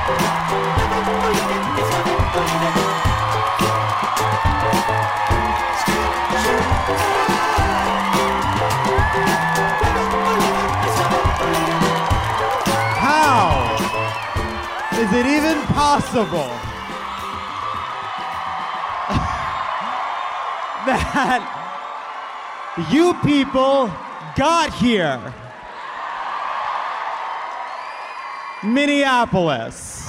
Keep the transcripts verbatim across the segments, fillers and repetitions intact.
Is it even possible that you people got here? Minneapolis.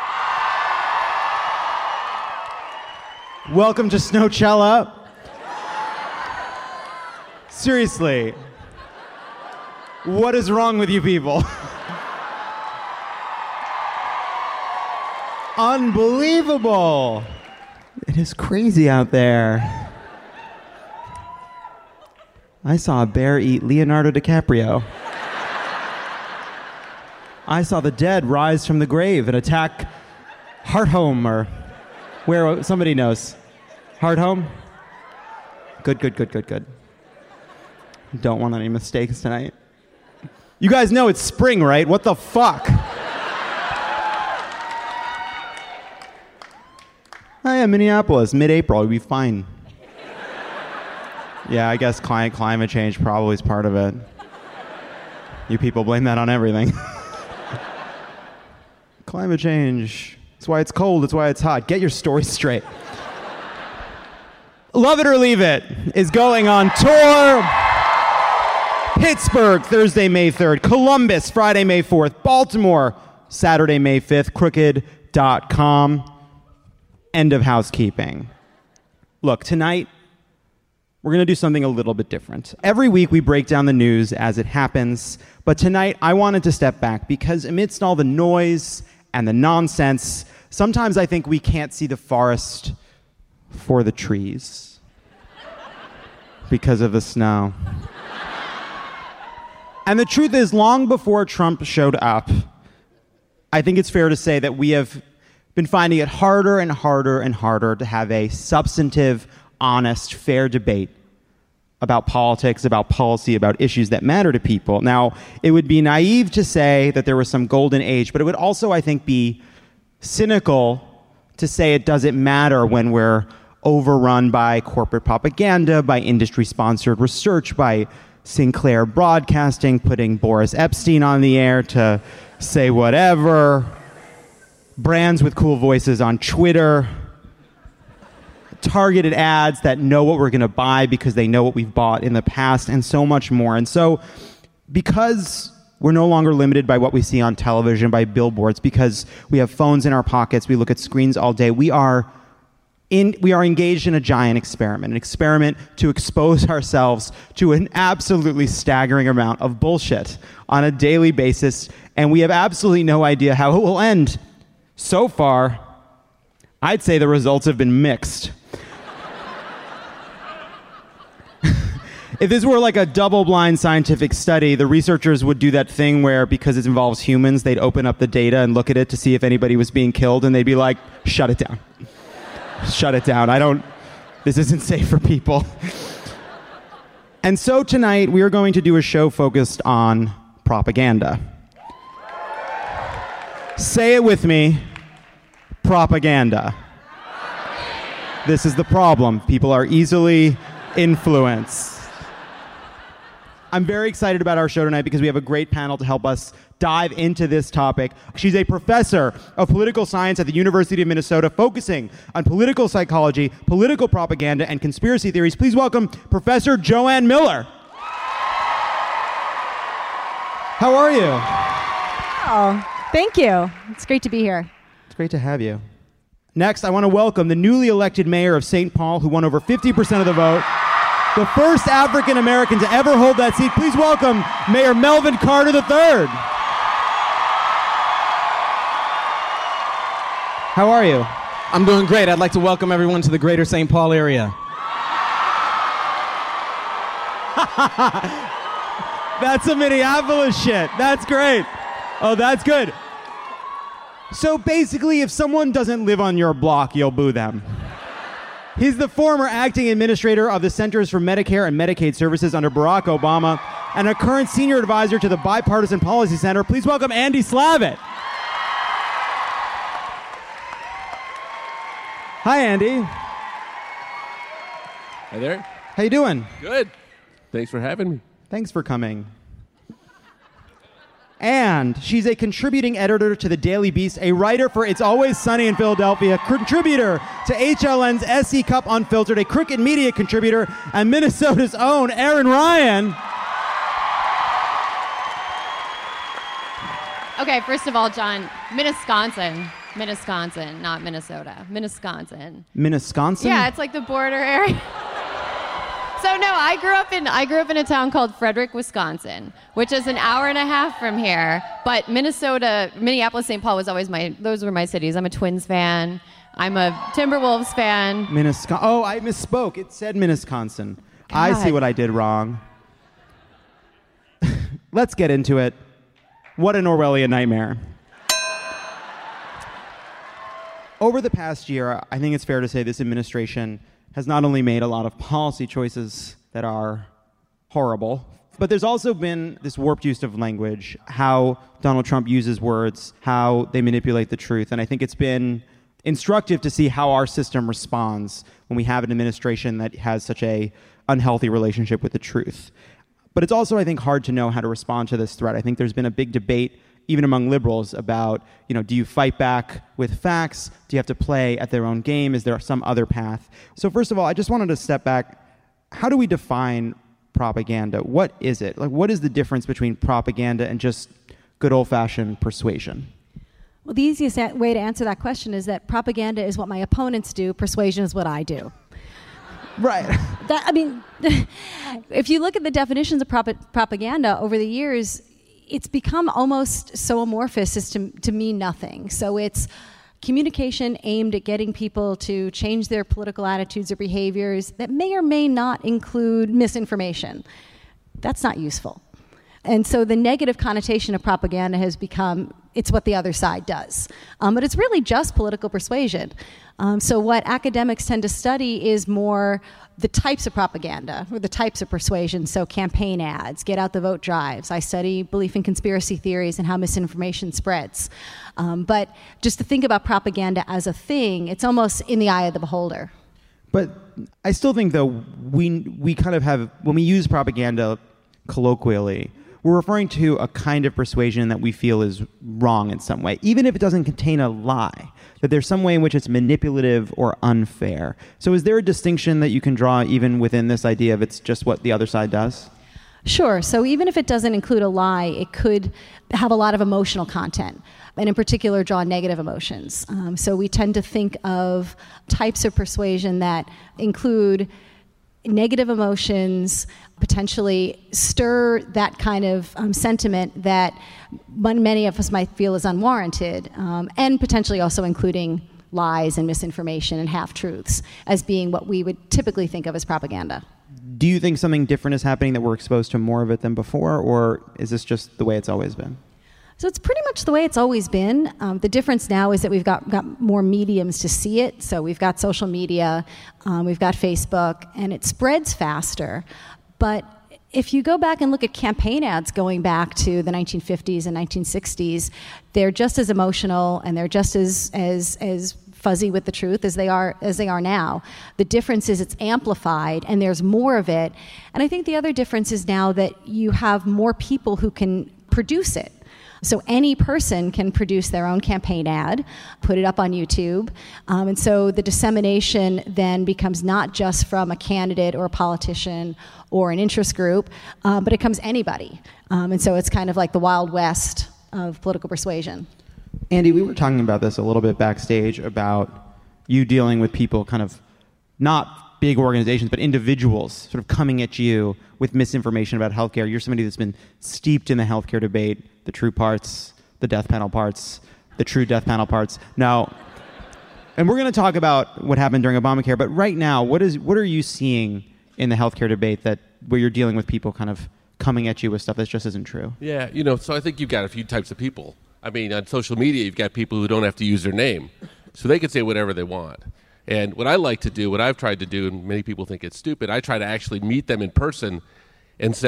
Welcome to Snowchella. Seriously, what is wrong with you people? Unbelievable. It is crazy out there. I saw a bear eat Leonardo DiCaprio. I saw the dead rise from the grave and attack Hartholm, or where, somebody knows. Hartholm? Good, good, good, good, good. Don't want any mistakes tonight. You guys know it's spring, right? What the fuck? Oh yeah, Minneapolis, mid-April, we'll be fine. Yeah, I guess climate, climate change probably is part of it. You people blame that on everything. Climate change. That's why it's cold, that's why it's hot. Get your story straight. Love It or Leave It is going on tour. Pittsburgh, Thursday, May third. Columbus, Friday, May fourth. Baltimore, Saturday, May fifth. Crooked dot com. End of housekeeping. Look, tonight, we're going to do something a little bit different. Every week, we break down the news as it happens. But tonight, I wanted to step back because amidst all the noise and the nonsense, sometimes I think we can't see the forest for the trees because of the snow. And the truth is, long before Trump showed up, I think it's fair to say that we have been finding it harder and harder and harder to have a substantive, honest, fair debate about politics, about policy, about issues that matter to people. Now, it would be naive to say that there was some golden age, but it would also, I think, be cynical to say it doesn't matter when we're overrun by corporate propaganda, by industry-sponsored research, by Sinclair Broadcasting putting Boris Epstein on the air to say whatever, brands with cool voices on Twitter, targeted ads that know what we're going to buy because they know what we've bought in the past, and so much more. And so because we're no longer limited by what we see on television, by billboards, because we have phones in our pockets, we look at screens all day, we are in, we are engaged in a giant experiment, an experiment to expose ourselves to an absolutely staggering amount of bullshit on a daily basis, and we have absolutely no idea how it will end. So far, I'd say the results have been mixed. If this were like a double-blind scientific study, the researchers would do that thing where, because it involves humans, they'd open up the data and look at it to see if anybody was being killed, and they'd be like, shut it down. Shut it down. I don't, this isn't safe for people. And so tonight, we are going to do a show focused on propaganda. Say it with me, propaganda. This is the problem. People are easily influenced. I'm very excited about our show tonight because we have a great panel to help us dive into this topic. She's a professor of political science at the University of Minnesota, focusing on political psychology, political propaganda, and conspiracy theories. Please welcome Professor Joanne Miller. How are you? Oh, thank you. It's great to be here. It's great to have you. Next, I want to welcome the newly elected mayor of Saint Paul, who won over fifty percent of the vote. The first African American to ever hold that seat. Please welcome Mayor Melvin Carter the third. How are you? I'm doing great. I'd like to welcome everyone to the greater Saint Paul area. That's a Minneapolis shit. That's great. Oh, that's good. So basically, if someone doesn't live on your block, you'll boo them. He's the former acting administrator of the Centers for Medicare and Medicaid Services under Barack Obama and a current senior advisor to the Bipartisan Policy Center. Please welcome Andy Slavitt. Hi, Andy. Hi there. How you doing? Good. Thanks for having me. Thanks for coming. And she's a contributing editor to the Daily Beast, a writer for It's Always Sunny in Philadelphia, contributor to H L N's S E Cup Unfiltered, a Crooked Media contributor, and Minnesota's own Erin Ryan. Okay, first of all, John, Minnesconsin. Minnesconsin, not Minnesota. Minnesconsin. Minnesconsin? Yeah, it's like the border area. So no, I grew up in I grew up in a town called Frederick, Wisconsin, which is an hour and a half from here. But Minnesota, Minneapolis, Saint Paul was always my those were my cities. I'm a Twins fan. I'm a Timberwolves fan. Minnesconsin. Oh, I misspoke. It said Minnesconsin. I see what I did wrong. Let's get into it. What an Orwellian nightmare. Over the past year, I think it's fair to say this administration has not only made a lot of policy choices that are horrible, but there's also been this warped use of language, how Donald Trump uses words, how they manipulate the truth. And I think it's been instructive to see how our system responds when we have an administration that has such a unhealthy relationship with the truth. But it's also, I think, hard to know how to respond to this threat. I think there's been a big debate, even among liberals, about, you know, do you fight back with facts? Do you have to play at their own game? Is there some other path? So first of all, I just wanted to step back. How do we define propaganda? What is it? Like, what is the difference between propaganda and just good old-fashioned persuasion? Well, the easiest a- way to answer that question is that propaganda is what my opponents do, persuasion is what I do. Right. That, I mean, if you look at the definitions of prop- propaganda over the years, it's become almost so amorphous as to, to mean nothing. So it's communication aimed at getting people to change their political attitudes or behaviors that may or may not include misinformation. That's not useful. And so the negative connotation of propaganda has become, it's what the other side does. Um, but it's really just political persuasion. Um, so what academics tend to study is more the types of propaganda or the types of persuasion. So campaign ads, get out the vote drives. I study belief in conspiracy theories and how misinformation spreads. Um, but just to think about propaganda as a thing, it's almost in the eye of the beholder. But I still think, though, we we kind of have, when we use propaganda colloquially, we're referring to a kind of persuasion that we feel is wrong in some way, even if it doesn't contain a lie, that there's some way in which it's manipulative or unfair. So is there a distinction that you can draw even within this idea of it's just what the other side does? Sure. So even if it doesn't include a lie, it could have a lot of emotional content, and in particular draw negative emotions. Um, so we tend to think of types of persuasion that include negative emotions, potentially stir that kind of um, sentiment that many of us might feel is unwarranted, um, and potentially also including lies and misinformation and half-truths as being what we would typically think of as propaganda. Do you think something different is happening, that we're exposed to more of it than before, or is this just the way it's always been? So it's pretty much the way it's always been. Um, the difference now is that we've got, got more mediums to see it. So we've got social media, um, we've got Facebook, and it spreads faster. But if you go back and look at campaign ads going back to the nineteen fifties and nineteen sixties, they're just as emotional and they're just as as as fuzzy with the truth as they are as they are now. The difference is it's amplified and there's more of it. And I think the other difference is now that you have more people who can produce it. So any person can produce their own campaign ad, put it up on YouTube, um, and so the dissemination then becomes not just from a candidate or a politician or an interest group, um, but it comes anybody. Um, and so it's kind of like the Wild West of political persuasion. Andy, we were talking about this a little bit backstage, about you dealing with people kind of not big organizations, but individuals sort of coming at you with misinformation about healthcare. You're somebody that's been steeped in the healthcare debate, the true parts, the death panel parts, the true death panel parts. Now, and we're going to talk about what happened during Obamacare, but right now, what is what are you seeing in the healthcare debate that where you're dealing with people kind of coming at you with stuff that just isn't true? Yeah, you know, so I think you've got a few types of people. I mean, on social media, you've got people who don't have to use their name, so they can say whatever they want. And what I like to do, what I've tried to do, and many people think it's stupid, I try to actually meet them in person and say,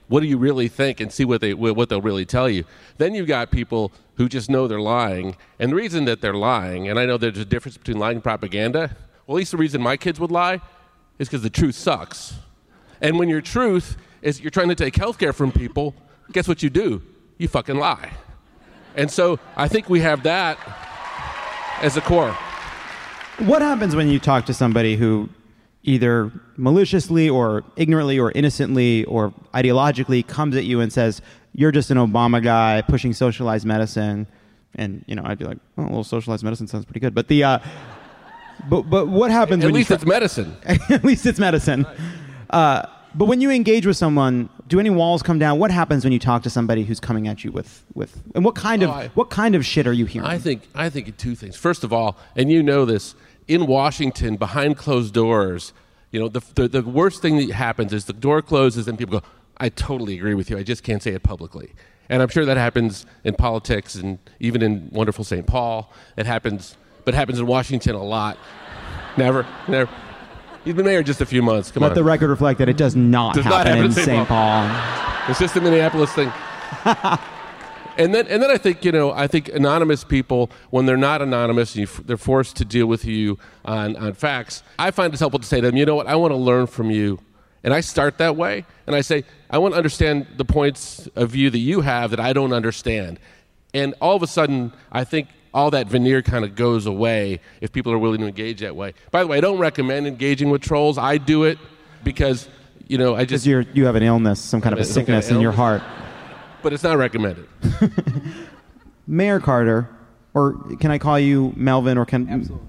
what do you really think, and see what they what they'll really tell you. Then you've got people who just know they're lying, and the reason that they're lying, and I know there's a difference between lying and propaganda. Well, at least the reason my kids would lie is because the truth sucks. And when your truth is you're trying to take health care from people, guess what you do? You fucking lie. And so I think we have that as a core. What happens when you talk to somebody who either maliciously or ignorantly or innocently or ideologically comes at you and says, you're just an Obama guy pushing socialized medicine? And, you know, I'd be like, oh, well, socialized medicine sounds pretty good. But the, uh, but, but what happens at when least you it's medicine. At least it's medicine. Uh, but when you engage with someone, do any walls come down? What happens when you talk to somebody who's coming at you with, with and what kind of Oh, I- what kind of shit are you hearing? I think I think two things. First of all, and you know this, in Washington, behind closed doors, you know, the, the the worst thing that happens is the door closes and people go, I totally agree with you. I just can't say it publicly. And I'm sure that happens in politics and even in wonderful Saint Paul. It happens, but it happens in Washington a lot. Never, never. You've been mayor just a few months. Come Let on. the record reflect that it does not Does happen not happen in in Saint Saint Paul. It's just a Minneapolis thing. And then, and then I think, you know, I think anonymous people, when they're not anonymous, and you, they're forced to deal with you on, on facts, I find it's helpful to say to them, you know what, I want to learn from you. And I start that way, and I say, I want to understand the points of view that you have that I don't understand. And all of a sudden, I think all that veneer kind of goes away if people are willing to engage that way. By the way, I don't recommend engaging with trolls. I do it because, you know, I just... Because you're you have an illness, some kind of a Some kind of sickness in your illness. heart. But it's not recommended. Mayor Carter, or can I call you Melvin, or can... Absolutely.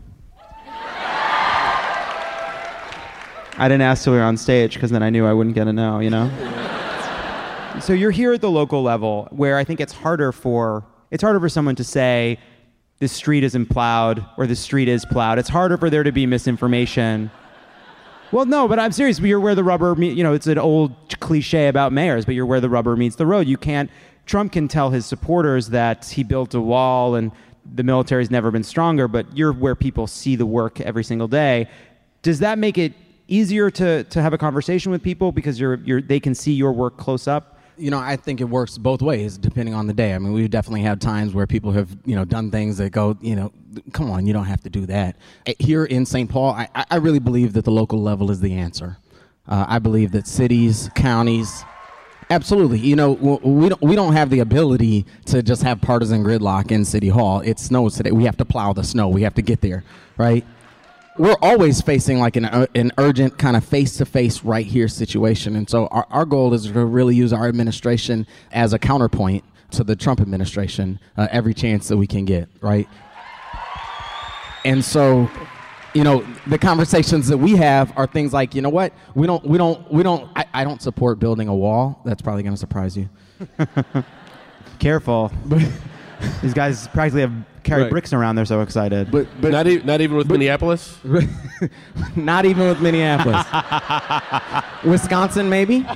I didn't ask till we were on stage, because then I knew I wouldn't get a no, you know? So you're here at the local level, where I think it's harder for it's harder for someone to say, this street isn't plowed, or this street is plowed. It's harder for there to be misinformation. Well, no, but I'm serious. You're where the rubber meet, you know, it's an old cliche about mayors, but you're where the rubber meets the road. You can't, Trump can tell his supporters that he built a wall and the military's never been stronger, but you're where people see the work every single day. Does that make it easier to, to have a conversation with people because you're, you're, they can see your work close up? You know, I think it works both ways depending on the day. I mean, we've definitely had times where people have, you know, done things that go, you know, come on, you don't have to do that. Here in Saint Paul, I, I really believe that the local level is the answer. Uh, I believe that cities, counties, absolutely. You know, we don't, we don't have the ability to just have partisan gridlock in City Hall. It snows today. We have to plow the snow. We have to get there, right? We're always facing like an uh, an urgent kind of face-to-face right here situation. And so our, our goal is to really use our administration as a counterpoint to the Trump administration uh, every chance that we can get, right? And so, you know, the conversations that we have are things like, you know what, we don't, we don't, we don't, I, I don't support building a wall. That's probably going to surprise you. Careful. These guys practically have carried Right. bricks around. They're so excited. But, but not, e- not even with Minneapolis? not even with Minneapolis. Wisconsin, maybe?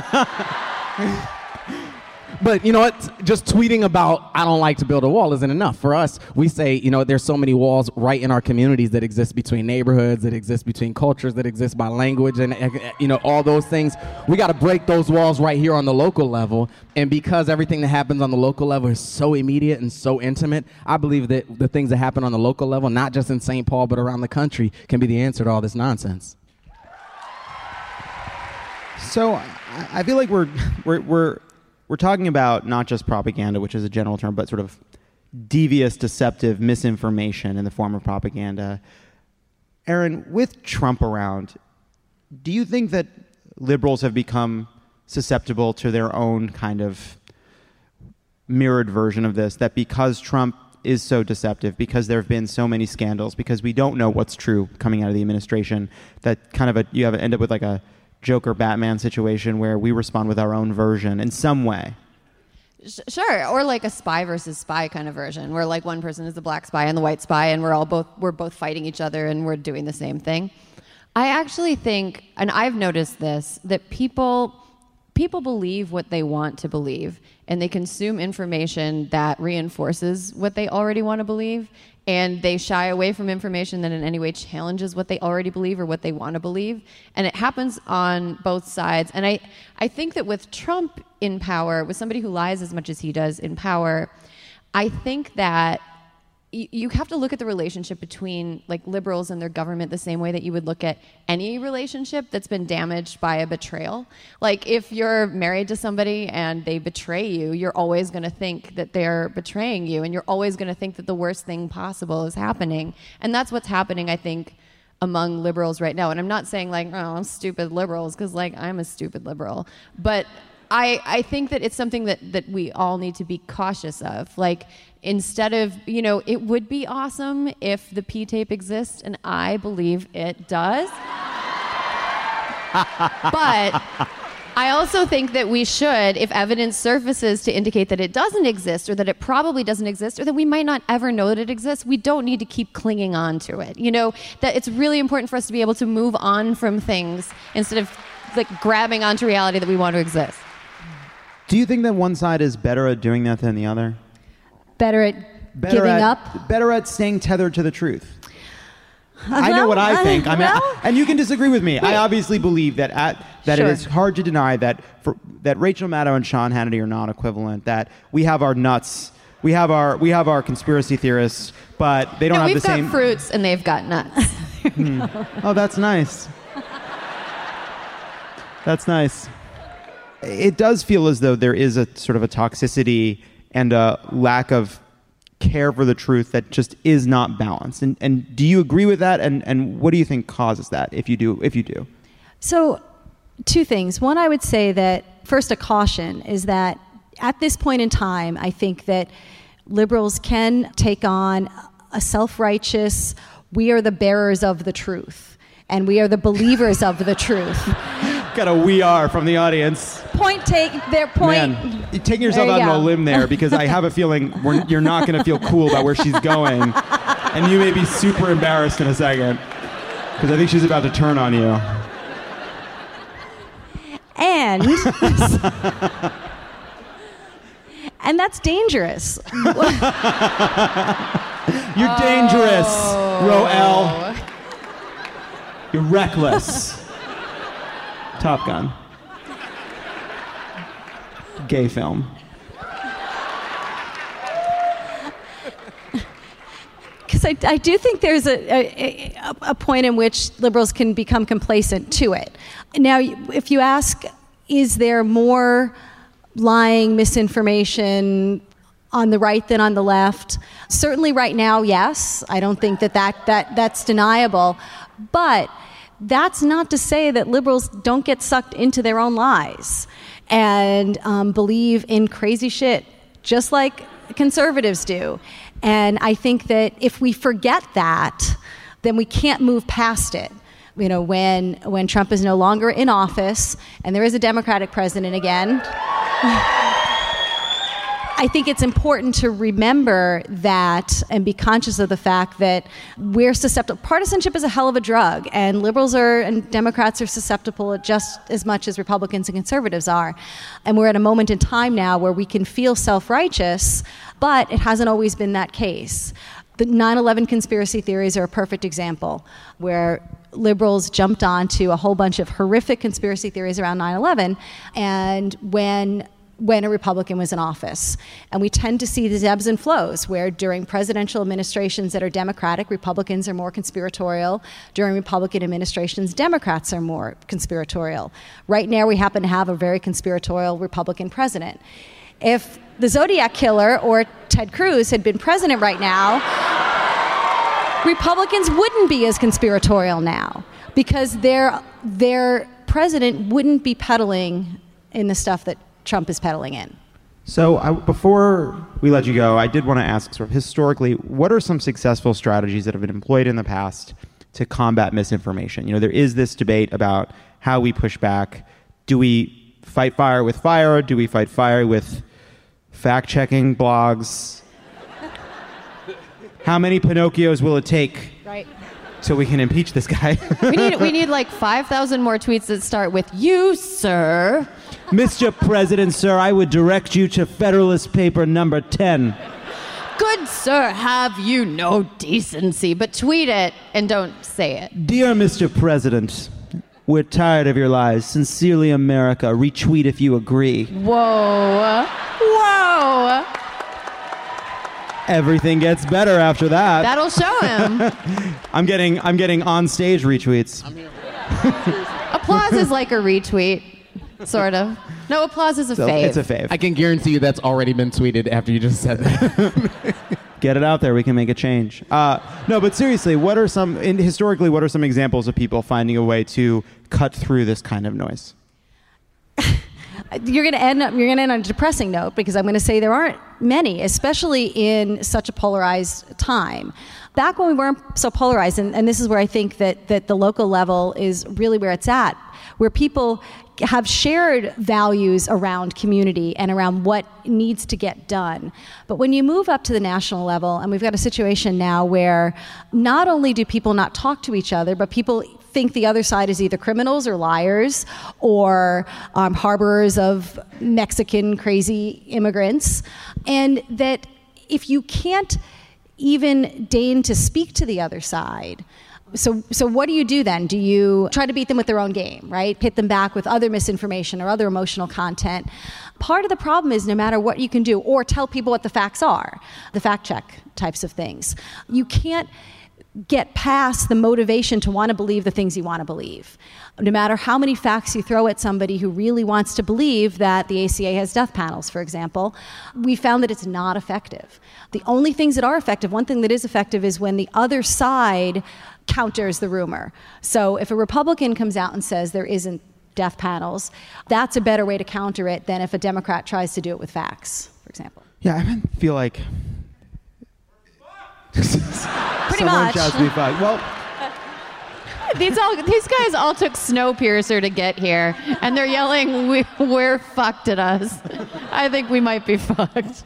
But you know what? Just tweeting about I don't like to build a wall isn't enough. For us, we say, you know, there's so many walls right in our communities that exist between neighborhoods, that exist between cultures, that exist by language, and, you know, all those things. We got to break those walls right here on the local level. And because everything that happens on the local level is so immediate and so intimate, I believe that the things that happen on the local level, not just in Saint Paul, but around the country, can be the answer to all this nonsense. So I I feel like we're we're we're we're talking about not just propaganda, which is a general term, but sort of devious, deceptive misinformation in the form of propaganda. Aaron, with Trump around, do you think that liberals have become susceptible to their own kind of mirrored version of this, that because Trump is so deceptive, because there have been so many scandals, because we don't know what's true coming out of the administration, that kind of a, you have end up with like a Joker Batman situation where we respond with our own version in some way? Sure, or like a spy versus spy kind of version, where like one person is the black spy and the white spy, and we're all both we're both fighting each other and we're doing the same thing. I actually think, and I've noticed this, that people people believe what they want to believe, and they consume information that reinforces what they already want to believe, and they shy away from information that in any way challenges what they already believe or what they want to believe. And it happens on both sides. And I, I think that with Trump in power, with somebody who lies as much as he does in power, I think that you have to look at the relationship between like liberals and their government the same way that you would look at any relationship that's been damaged by a betrayal. Like if you're married to somebody and they betray you, you're always going to think that they're betraying you, and you're always going to think that the worst thing possible is happening. And that's what's happening, I think, among liberals right now. And I'm not saying like, oh, stupid liberals, because like I'm a stupid liberal, but I, I think that it's something that, that we all need to be cautious of. Like, instead of, you know, it would be awesome if the P-tape exists, and I believe it does. But I also think that we should, if evidence surfaces to indicate that it doesn't exist, or that it probably doesn't exist, or that we might not ever know that it exists, we don't need to keep clinging on to it. You know, that it's really important for us to be able to move on from things instead of like grabbing onto reality that we want to exist. Do you think that one side is better at doing that than the other? Better at Better giving at, up? Better at staying tethered to the truth. I know well, what I think. uh, I mean, well, I, and you can disagree with me. I obviously believe that at, that Sure. it is hard to deny that for, that Rachel Maddow and Sean Hannity are not equivalent. That we have our nuts, we have our we have our conspiracy theorists, but they don't No, have we've the got same. fruits and they've got nuts. Hmm. Oh, that's nice. That's nice. It does feel as though there is a sort of a toxicity and a lack of care for the truth that just is not balanced. And and do you agree with that? And and what do you think causes that, if you do if you do? So, two things. One, I would say that first, a caution is that at this point in time, I think that liberals can take on a self-righteous, we are the bearers of the truth, and we are the believers of the truth. Got a we are from the audience. Point take, their point. Man, you're taking yourself There out you on a go. limb there, because I have a feeling we're, you're not going to feel cool about where she's going. And you may be super embarrassed in a second, because I think she's about to turn on you. And, and that's dangerous. You're dangerous, Roel. You're reckless. Top Gun. Gay film. Because I, I do think there's a, a, a point in which liberals can become complacent to it. Now, if you ask, is there more lying, misinformation on the right than on the left? Certainly right now, yes. I don't think that, that, that that's deniable. But that's not to say that liberals don't get sucked into their own lies and um, believe in crazy shit, just like conservatives do. And I think that if we forget that, then we can't move past it. You know, when when Trump is no longer in office and there is a Democratic president again, I think it's important to remember that and be conscious of the fact that we're susceptible. Partisanship is a hell of a drug, and liberals are and Democrats are susceptible just as much as Republicans and conservatives are. And we're at a moment in time now where we can feel self-righteous, but it hasn't always been that case. The nine eleven conspiracy theories are a perfect example, where liberals jumped onto a whole bunch of horrific conspiracy theories around nine eleven, and when when a Republican was in office. And we tend to see these ebbs and flows, where during presidential administrations that are Democratic, Republicans are more conspiratorial. During Republican administrations, Democrats are more conspiratorial. Right now, we happen to have a very conspiratorial Republican president. If the Zodiac Killer or Ted Cruz had been president right now, Republicans wouldn't be as conspiratorial now, because their, their president wouldn't be peddling in the stuff that Trump is peddling in. So I, before we let you go, I did want to ask, sort of historically, what are some successful strategies that have been employed in the past to combat misinformation? You know, there is this debate about how we push back. Do we fight fire with fire? Do we fight fire with fact-checking blogs? How many Pinocchios will it take Right. till we can impeach this guy? We need we need like five thousand more tweets that start with "You, sir." Mister President, sir, I would direct you to Federalist Paper number ten. Good sir, have you no decency? But tweet it and don't say it. Dear Mister President, we're tired of your lies. Sincerely, America. Retweet if you agree. Whoa. Whoa. Everything gets better after that. That'll show him. I'm getting I'm getting on stage retweets. Applause is like a retweet, sort of. No, applause is a So fave. it's a fave. I can guarantee you that's already been tweeted after you just said that. Get it out there. We can make a change. Uh, no, but seriously, what are some in, historically? What are some examples of people finding a way to cut through this kind of noise? You're going to end up. You're going to end on a depressing note because I'm going to say there aren't many, especially in such a polarized time. Back when we weren't so polarized, and, and this is where I think that that the local level is really where it's at, where people have shared values around community and around what needs to get done. But when you move up to the national level, and we've got a situation now where not only do people not talk to each other, but people think the other side is either criminals or liars or um, harborers of Mexican crazy immigrants, and that if you can't even deign to speak to the other side, So so what do you do then? Do you try to beat them with their own game, right? Hit them back with other misinformation or other emotional content? Part of the problem is no matter what you can do, or tell people what the facts are, the fact check types of things, you can't get past the motivation to want to believe the things you want to believe. No matter how many facts you throw at somebody who really wants to believe that the A C A has death panels, for example, we found that it's not effective. The only things that are effective, one thing that is effective is when the other side counters the rumor. So if a Republican comes out and says there isn't death panels, that's a better way to counter it than if a Democrat tries to do it with facts, for example. Yeah, I feel like Pretty someone much. shouts me fuck. Well, These all these guys all took Snowpiercer to get here, and they're yelling, we, "We're fucked" at us. I think we might be fucked.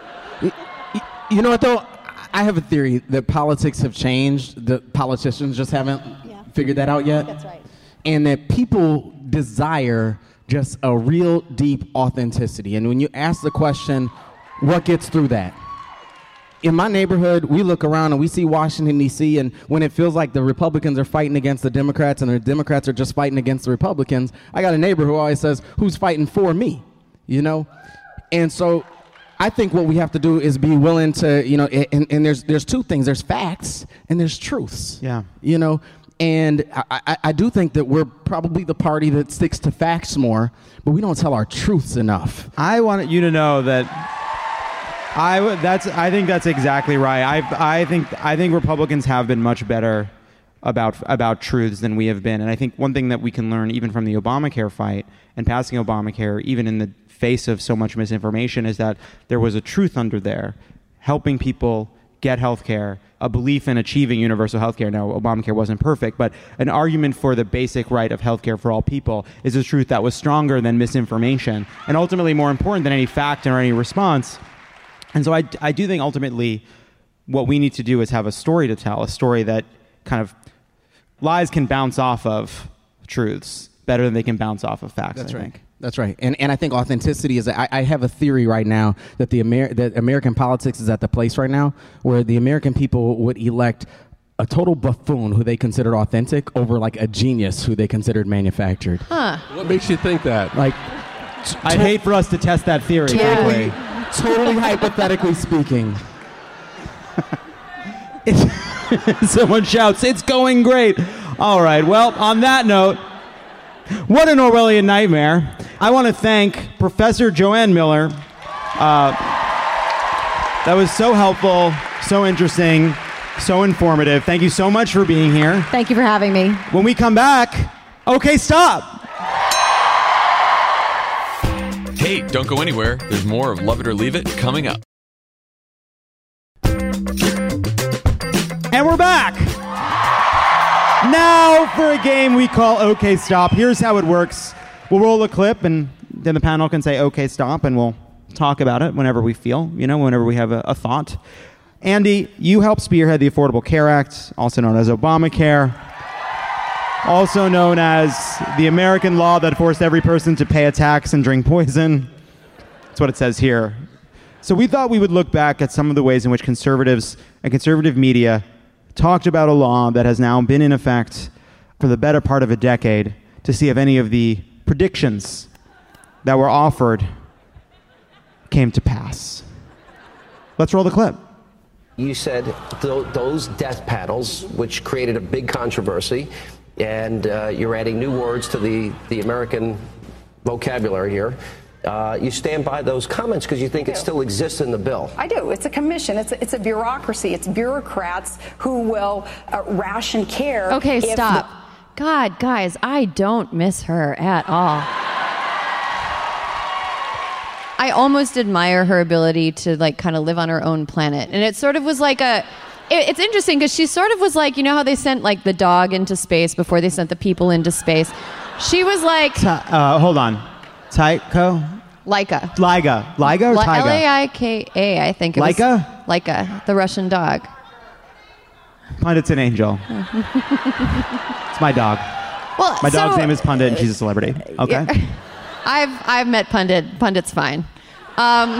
You know what, though? I have a theory that politics have changed. The politicians just haven't Yeah. figured that out yet. That's right. And that people desire just a real deep authenticity. And when you ask the question, what gets through that? In my neighborhood, we look around and we see Washington, D C, and when it feels like the Republicans are fighting against the Democrats and the Democrats are just fighting against the Republicans, I got a neighbor who always says, who's fighting for me? You know? And so I think what we have to do is be willing to, you know, and, and there's there's two things. There's facts and there's truths. Yeah. You know, and I, I, I do think that we're probably the party that sticks to facts more, but we don't tell our truths enough. I want you to know that I w- that's I think that's exactly right. I I think I think Republicans have been much better about about truths than we have been, and I think one thing that we can learn even from the Obamacare fight and passing Obamacare, even in the face of so much misinformation, is that there was a truth under there, helping people get health care, a belief in achieving universal health care. Now, Obamacare wasn't perfect, but an argument for the basic right of health care for all people is a truth that was stronger than misinformation, and ultimately more important than any fact or any response. And so I, I do think ultimately what we need to do is have a story to tell, a story that kind of lies can bounce off of truths better than they can bounce off of facts. That's I right. think. That's right. And and I think authenticity is, I, I have a theory right now that the Amer- that American politics is at the place right now where the American people would elect a total buffoon who they considered authentic over like a genius who they considered manufactured. Huh. What makes you think that? Like, I'd hate for us to test that theory, Yeah. frankly. totally hypothetically speaking. Someone shouts, "It's going great." All right. Well, on that note, what an Orwellian nightmare. I want to thank Professor Joanne Miller. Uh, that was so helpful, so interesting, so informative. Thank you so much for being here. Thank you for having me. When we come back, okay, stop. Hey, don't go anywhere. There's more of Love It or Leave It coming up. And we're back. Now for a game we call OK Stop. Here's how it works. We'll roll a clip, and then the panel can say OK Stop, and we'll talk about it whenever we feel, you know, whenever we have a, a thought. Andy, you helped spearhead the Affordable Care Act, also known as Obamacare. also known as the American law that forced every person to pay a tax and drink poison. That's what it says here. So we thought we would look back at some of the ways in which conservatives and conservative media talked about a law that has now been in effect for the better part of a decade to see if any of the predictions that were offered came to pass. Let's roll the clip. You said th- those death panels, which created a big controversy, and uh, you're adding new words to the, the American vocabulary here. Uh, you stand by those comments because you think it still exists in the bill. I do. It's a commission. It's a, it's a bureaucracy. It's bureaucrats who will uh, ration care. Okay, if stop. the- God, guys, I don't miss her at all. I almost admire her ability to like kind of live on her own planet. And it sort of was like a it, it's interesting because she sort of was like, you know how they sent like the dog into space before they sent the people into space? She was like Ta- uh, hold on. Tycho? Laika. Liga. Liga or L Tyga? A I K A, I think it was. Laika? Laika, the Russian dog. Pundit's an angel. It's my dog. Well, My dog's so- name is Pundit and she's a celebrity. Okay? I've I've met Pundit. Pundit's fine. Um,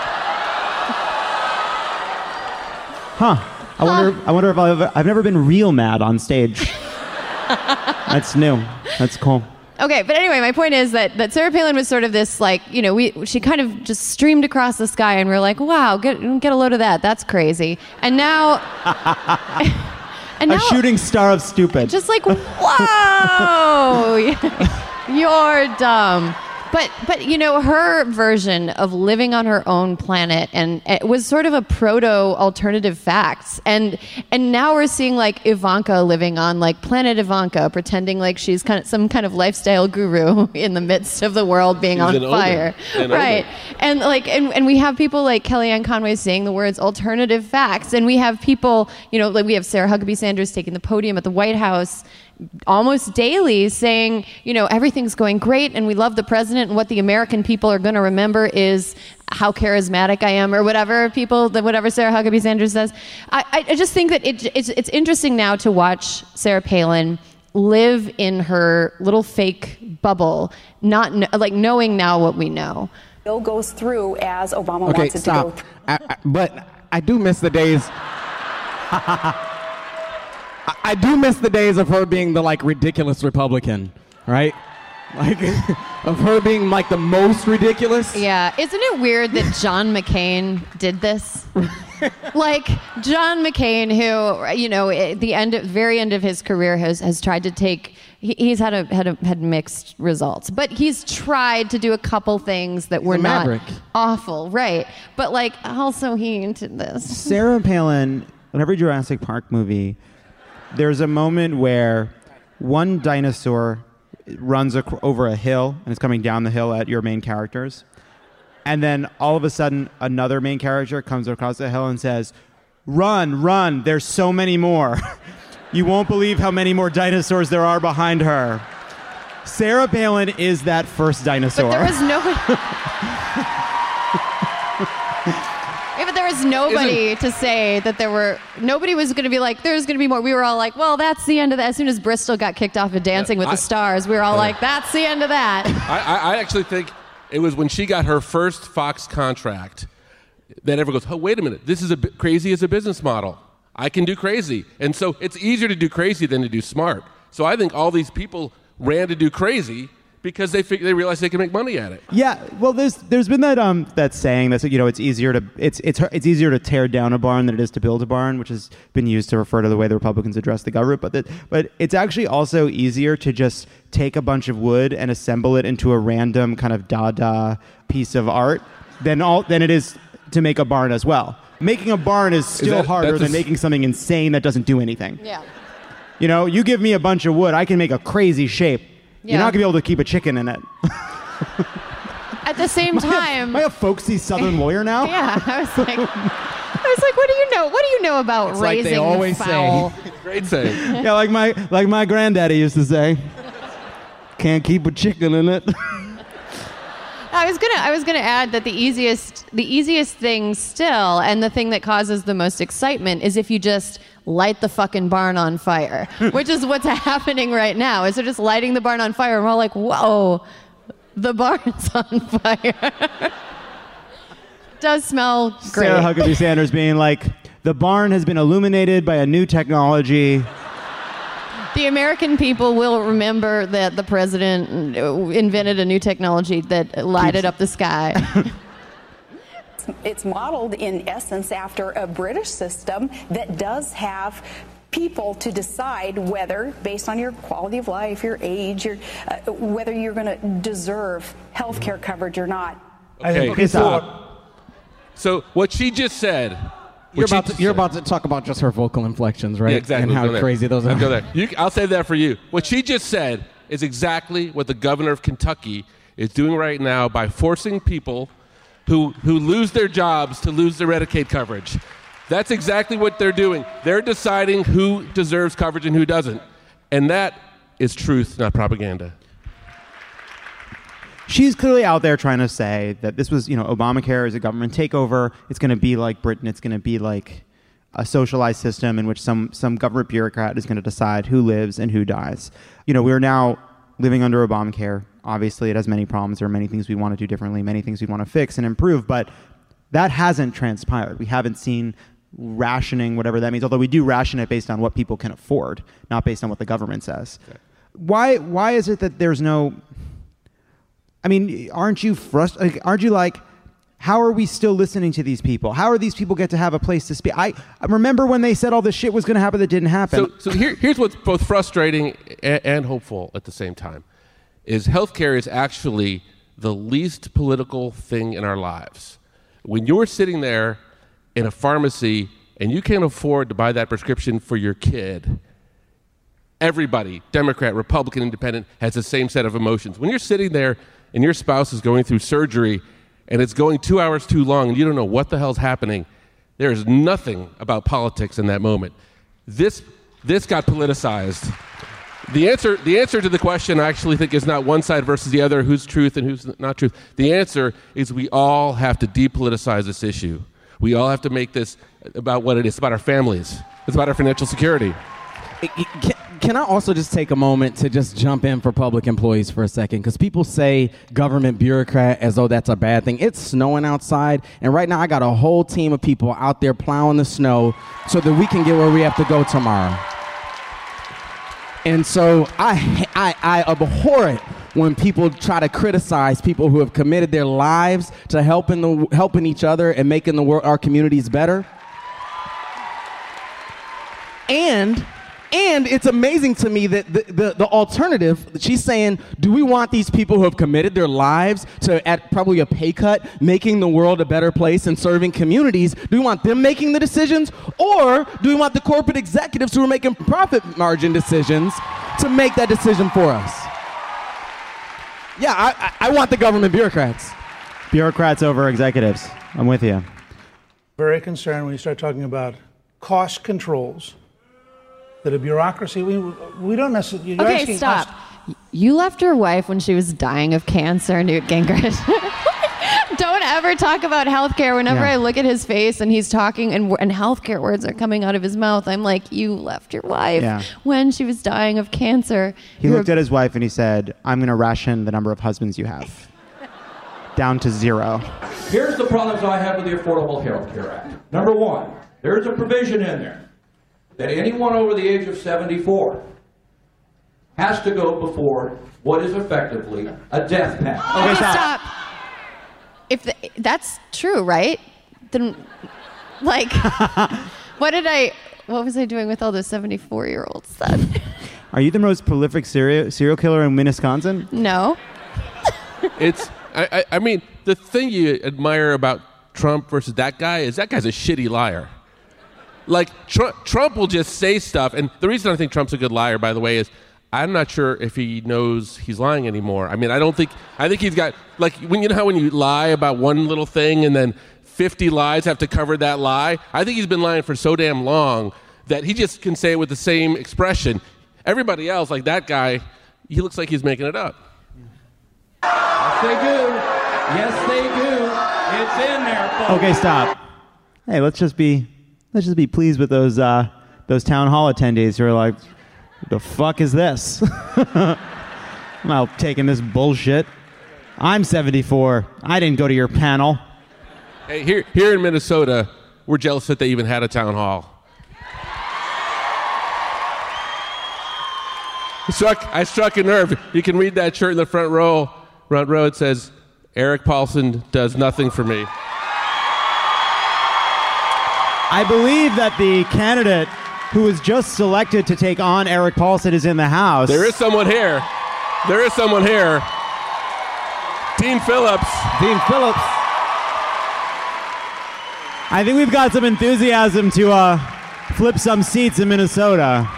Huh. I wonder I wonder if I've ever, I've never been real mad on stage. That's new. That's cool. Okay, but anyway, my point is that, that Sarah Palin was sort of this, like, you know, we she kind of just streamed across the sky, and we we're like, wow, get get a load of that. That's crazy. And now, and now, A shooting star of stupid. just like, whoa, you're dumb. But but you know, her version of living on her own planet, and it was sort of a proto alternative facts, and and now we're seeing like Ivanka living on like Planet Ivanka, pretending like she's kind of some kind of lifestyle guru in the midst of the world being She's on an omen. fire, An right? omen. And like and, and we have people like Kellyanne Conway saying the words alternative facts, and we have people, you know, like we have Sarah Huckabee Sanders taking the podium at the White House almost daily saying, you know, everything's going great and we love the president and what the American people are going to remember is how charismatic I am or whatever people, whatever Sarah Huckabee Sanders says. I, I just think that it, it's, it's interesting now to watch Sarah Palin live in her little fake bubble, not kn- like knowing now what we know. bill goes through as Obama Okay, wants it to go stop. through. I, I, but I do miss the days. I, I do miss the days of her being the like ridiculous Republican, right? Like of her being like the most ridiculous. Yeah, isn't it weird that John McCain did this? Like John McCain, who you know, at the end, very end of his career, has has tried to take. He, he's had a had a, had mixed results, but he's tried to do a couple things that were a not maverick. awful, right? But like, also he did this. Sarah Palin, in every Jurassic Park movie, there's a moment where one dinosaur runs ac- over a hill and is coming down the hill at your main characters. And then all of a sudden, another main character comes across the hill and says, "Run, run, there's so many more." You won't believe how many more dinosaurs there are behind her. Sarah Palin is that first dinosaur. But there was nobody. Yeah, but there was nobody to say that there were. Nobody was going to be like, there's going to be more. We were all like, well, that's the end of that. As soon as Bristol got kicked off of Dancing with I- the Stars, we were all like, that's the end of that. I, I, I actually think it was when she got her first Fox contract that everyone goes, oh, wait a minute, this is a bit crazy as a business model. I can do crazy. And so it's easier to do crazy than to do smart. So I think all these people ran to do crazy because they fig- they realized they can make money at it. Yeah, well, there's there's been that um that saying that's you know it's easier to it's it's it's easier to tear down a barn than it is to build a barn, which has been used to refer to the way the Republicans address the government. But that but it's actually also easier to just take a bunch of wood and assemble it into a random kind of Dada piece of art than all than it is to make a barn as well. Making a barn is still that- harder that's a than s- making something insane that doesn't do anything. Yeah. You know, you give me a bunch of wood, I can make a crazy shape. You're Yeah. not gonna be able to keep a chicken in it. At the same time. Am I a folksy Southern lawyer now? Yeah, I was like, I was like, what do you know? What do you know about It's like raising they always fowl? say. Great saying. Yeah, like my like my granddaddy used to say, can't keep a chicken in it. I was gonna I was gonna add that the easiest the easiest thing still, and the thing that causes the most excitement, is if you just light the fucking barn on fire, which is what's happening right now. Is they're just lighting the barn on fire, and we're all like, whoa, the barn's on fire. Does smell great. Sarah Huckabee Sanders being like, the barn has been illuminated by a new technology. The American people will remember that the president invented a new technology that lighted up the sky. It's modeled, in essence, after a British system that does have people to decide whether, based on your quality of life, your age, your, uh, whether you're going to deserve health care coverage or not. Okay, okay stop. So what she just said... You're about, to, you're about to talk about just her vocal inflections, right? Yeah, exactly. And how crazy those are. I'll go there. You, I'll save that for you. What she just said is exactly what the governor of Kentucky is doing right now by forcing people who, who lose their jobs to lose their Medicaid coverage. That's exactly what they're doing. They're deciding who deserves coverage and who doesn't. And that is truth, not propaganda. She's clearly out there trying to say that this was, you know, Obamacare is a government takeover. It's going to be like Britain. It's going to be like a socialized system in which some some government bureaucrat is going to decide who lives and who dies. You know, we're now living under Obamacare. Obviously, it has many problems. There are many things we want to do differently, many things we want to fix and improve, but that hasn't transpired. We haven't seen rationing, whatever that means, although we do ration it based on what people can afford, not based on what the government says. Okay. Why Why is it that there's no... I mean, aren't you frustrated? Aren't you like, how are we still listening to these people? How are these people get to have a place to speak? I, I remember when they said all this shit was going to happen that didn't happen. So, so here, here's what's both frustrating and, and hopeful at the same time, is healthcare is actually the least political thing in our lives. When you're sitting there in a pharmacy and you can't afford to buy that prescription for your kid, everybody, Democrat, Republican, Independent, has the same set of emotions. When you're sitting there and your spouse is going through surgery and it's going two hours too long and you don't know what the hell's happening, there is nothing about politics in that moment. This this got politicized. The answer the answer to the question, I actually think, is not one side versus the other, who's truth and who's not truth. The answer is we all have to depoliticize this issue. We all have to make this about what it is. It's about our families. It's about our financial security. Can, can I also just take a moment to just jump in for public employees for a second? Because people say government bureaucrat as though that's a bad thing. It's snowing outside, and right now I got a whole team of people out there plowing the snow so that we can get where we have to go tomorrow. And so I, I, I abhor it when people try to criticize people who have committed their lives to helping the helping each other and making the world, our communities better. And and it's amazing to me that the, the, the alternative, she's saying, do we want these people who have committed their lives to, at probably a pay cut, making the world a better place and serving communities, do we want them making the decisions? Or do we want the corporate executives who are making profit margin decisions to make that decision for us? Yeah, I, I want the government bureaucrats. Bureaucrats over executives. I'm with you. Very concerned when you start talking about cost controls. That a bureaucracy, we we don't necessarily... You're okay, stop. Cost. You left your wife when she was dying of cancer, Newt Gingrich. Don't ever talk about healthcare. Whenever yeah. I look at his face and he's talking and, and healthcare words are coming out of his mouth, I'm like, you left your wife yeah. when she was dying of cancer. He You're looked a- at his wife and he said, I'm going to ration the number of husbands you have. Down to zero. Here's the problems I have with the Affordable Health Care Act. Number one, there's a provision in there that anyone over the age of seventy-four has to go before what is effectively a death penalty. Okay, stop. If the, that's true, right? Then, like, what did I, what was I doing with all those seventy-four-year-olds then? Are you the most prolific serial serial killer in Wisconsin? No. It's, I, I, I mean, the thing you admire about Trump versus that guy is that guy's a shitty liar. Like, Trump, Trump will just say stuff, and the reason I think Trump's a good liar, by the way, is I'm not sure if he knows he's lying anymore. I mean, I don't think, I think he's got, like, when you know how when you lie about one little thing and then fifty lies have to cover that lie? I think he's been lying for so damn long that he just can say it with the same expression. Everybody else, like that guy, he looks like he's making it up. Yes, they do. Yes, they do. It's in there, folks. Okay, stop. Hey, let's just be let's just be pleased with those uh, those town hall attendees who are like, the fuck is this? I'm not taking this bullshit. I'm seventy-four. I didn't go to your panel. Hey, here here in Minnesota, we're jealous that they even had a town hall. I struck, I struck a nerve. You can read that shirt in the front row. Front row, it says, Eric Paulson does nothing for me. I believe that the candidate who was just selected to take on Eric Paulson is in the house. There is someone here. There is someone here. Dean Phillips. Dean Phillips. I think we've got some enthusiasm to uh, flip some seats in Minnesota.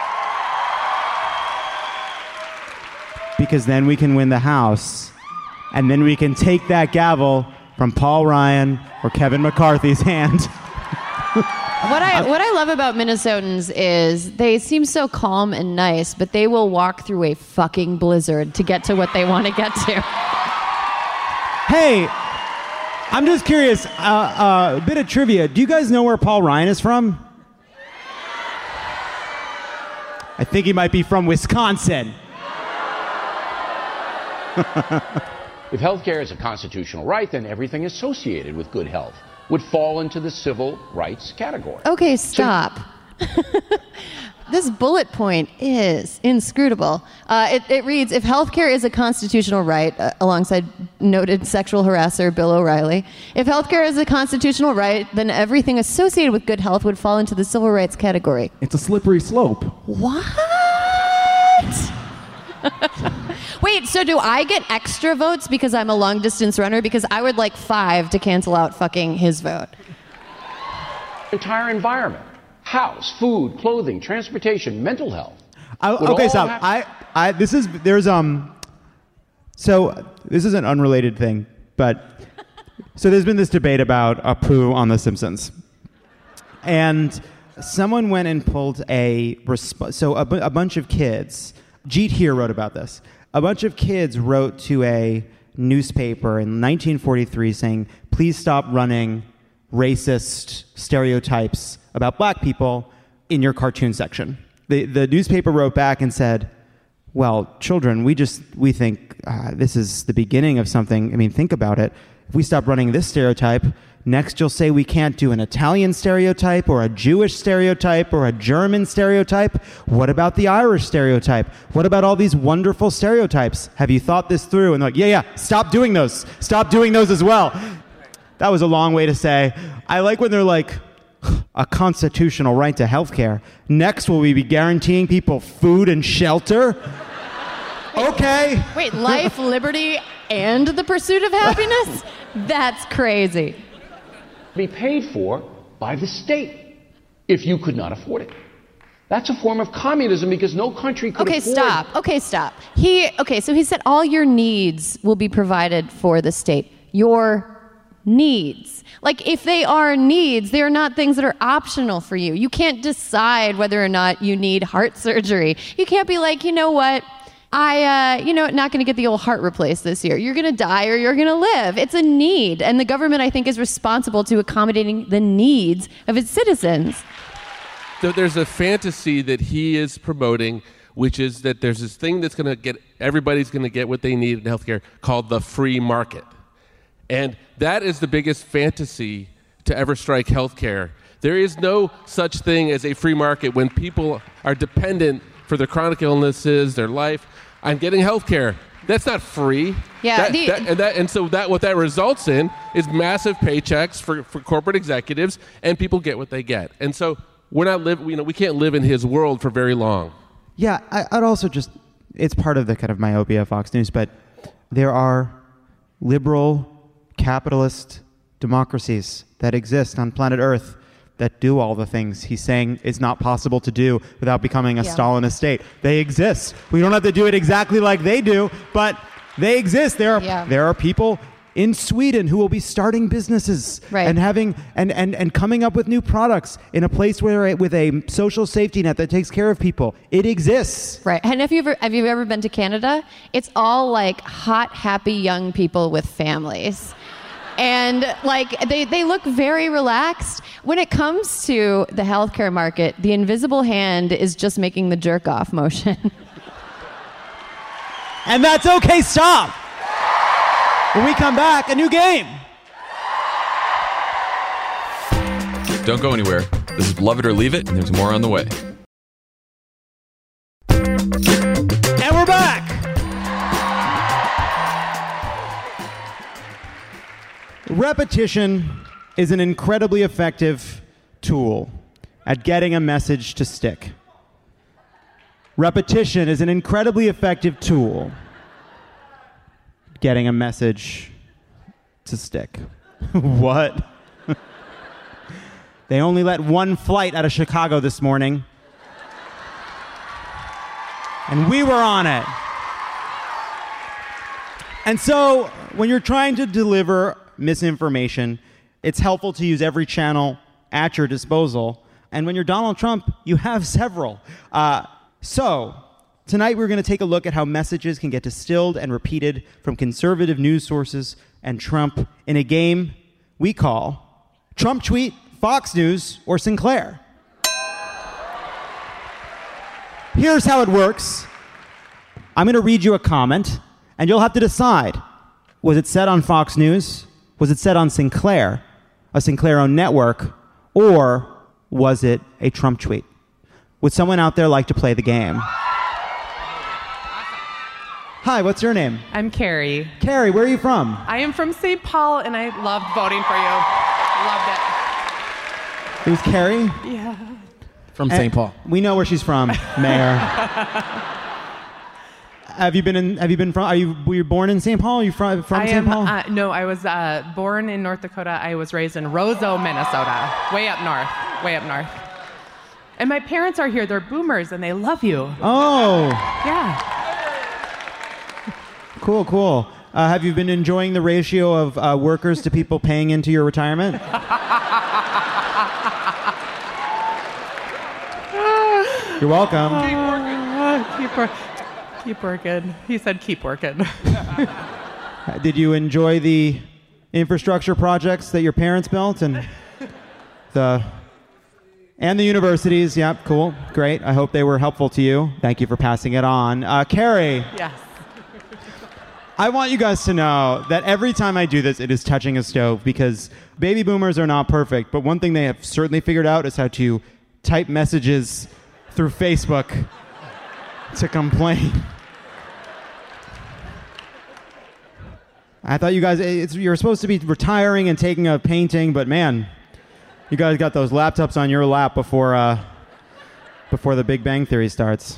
Because then we can win the House. And then we can take that gavel from Paul Ryan or Kevin McCarthy's hand. What I what I love about Minnesotans is they seem so calm and nice, but they will walk through a fucking blizzard to get to what they want to get to. Hey, I'm just curious, uh, uh, a bit of trivia. Do you guys know where Paul Ryan is from? I think he might be from Wisconsin. If healthcare is a constitutional right, then everything associated with good health would fall into the civil rights category. Okay, stop. This bullet point is inscrutable. Uh, it, it reads, if healthcare is a constitutional right, uh, alongside noted sexual harasser Bill O'Reilly, if healthcare is a constitutional right, then everything associated with good health would fall into the civil rights category. It's a slippery slope. What? Wait, so do I get extra votes because I'm a long distance runner? Because I would like five to cancel out fucking his vote. Entire environment, house, food, clothing, transportation, mental health. I, okay, stop. Have- I, I, this is, there's, um, so this is an unrelated thing, but, so there's been this debate about a poo on The Simpsons. And someone went and pulled a, resp- so a, bu- a bunch of kids, Jeet here wrote about this. A bunch of kids wrote to a newspaper in nineteen forty-three saying, please stop running racist stereotypes about black people in your cartoon section. The, the newspaper wrote back and said, well, children, we just, we think uh, this is the beginning of something. I mean, think about it. If we stop running this stereotype, next you'll say we can't do an Italian stereotype or a Jewish stereotype or a German stereotype. What about the Irish stereotype? What about all these wonderful stereotypes? Have you thought this through? And they're like, yeah, yeah, stop doing those. Stop doing those as well. That was a long way to say, I like when they're like, a constitutional right to health care. Next, will we be guaranteeing people food and shelter? Okay. Wait, life, liberty, and the pursuit of happiness? That's crazy. Be paid for by the state if you could not afford it. That's a form of communism because no country could okay, afford... Okay, stop. Okay, stop. He, okay, so he said all your needs will be provided for the state. Your needs. Like, if they are needs, they are not things that are optional for you. You can't decide whether or not you need heart surgery. You can't be like, you know what? I, uh, you know, not going to get the old heart replaced this year. You're going to die or you're going to live. It's a need. And the government, I think, is responsible to accommodating the needs of its citizens. So there's a fantasy that he is promoting, which is that there's this thing that's going to get, everybody's going to get what they need in healthcare called the free market. And that is the biggest fantasy to ever strike healthcare. There is no such thing as a free market when people are dependent for their chronic illnesses, their life, on getting health care. That's not free. Yeah, that, the, that, and, that, and so that what that results in is massive paychecks for, for corporate executives, and people get what they get. And so we're not live, you know, we can't live in his world for very long. Yeah, I, I'd also just, it's part of the kind of myopia of Fox News, but there are liberal, capitalist democracies that exist on planet Earth that do all the things he's saying is not possible to do without becoming a yeah. Stalinist state. They exist. We don't have to do it exactly like they do, but they exist. There are yeah. there are people in Sweden who will be starting businesses right. and having and, and, and coming up with new products in a place where with a social safety net that takes care of people. It exists. Right. And have you ever have you ever been to Canada? It's all like hot, happy young people with families. And like they, they look very relaxed. When it comes to the healthcare market, the invisible hand is just making the jerk off motion. And that's okay, stop. When we come back, a new game. Don't go anywhere. This is Love It or Leave It, and there's more on the way. And we're back. Repetition is an incredibly effective tool at getting a message to stick. Repetition is an incredibly effective tool getting a message to stick. What? They only let one flight out of Chicago this morning. And we were on it. And so, when you're trying to deliver misinformation, it's helpful to use every channel at your disposal. And when you're Donald Trump, you have several. Uh, so, tonight we're going to take a look at how messages can get distilled and repeated from conservative news sources and Trump in a game we call Trump Tweet, Fox News, or Sinclair. Here's how it works. I'm going to read you a comment, and you'll have to decide. Was it said on Fox News? Was it said on Sinclair, a Sinclair-owned network? Or was it a Trump tweet? Would someone out there like to play the game? Hi, what's your name? I'm Carrie. Carrie, where are you from? I am from Saint Paul, and I loved voting for you. Loved it. It was Carrie? Yeah. From And Saint Paul. We know where she's from, Mayor. Have you been in? Have you been from? Are you were you born in Saint Paul? Are you from from I Saint am, Paul? Uh, no, I was uh, born in North Dakota. I was raised in Roseau, Minnesota, way up north, way up north. And my parents are here. They're boomers, and they love you. Oh. Yeah. Cool, cool. Uh, have you been enjoying the ratio of uh, workers to people paying into your retirement? You're welcome. Keep working. Keep, wor- keep working. He said keep working. Did you enjoy the infrastructure projects that your parents built and the and the universities? Yep, cool, great. I hope they were helpful to you. Thank you for passing it on. Uh, Carrie. Yes. I want you guys to know that every time I do this, it is touching a stove because baby boomers are not perfect. But one thing they have certainly figured out is how to type messages through Facebook to complain. I thought you guys, it's, you're supposed to be retiring and taking a painting, but man, you guys got those laptops on your lap before uh, before the Big Bang Theory starts.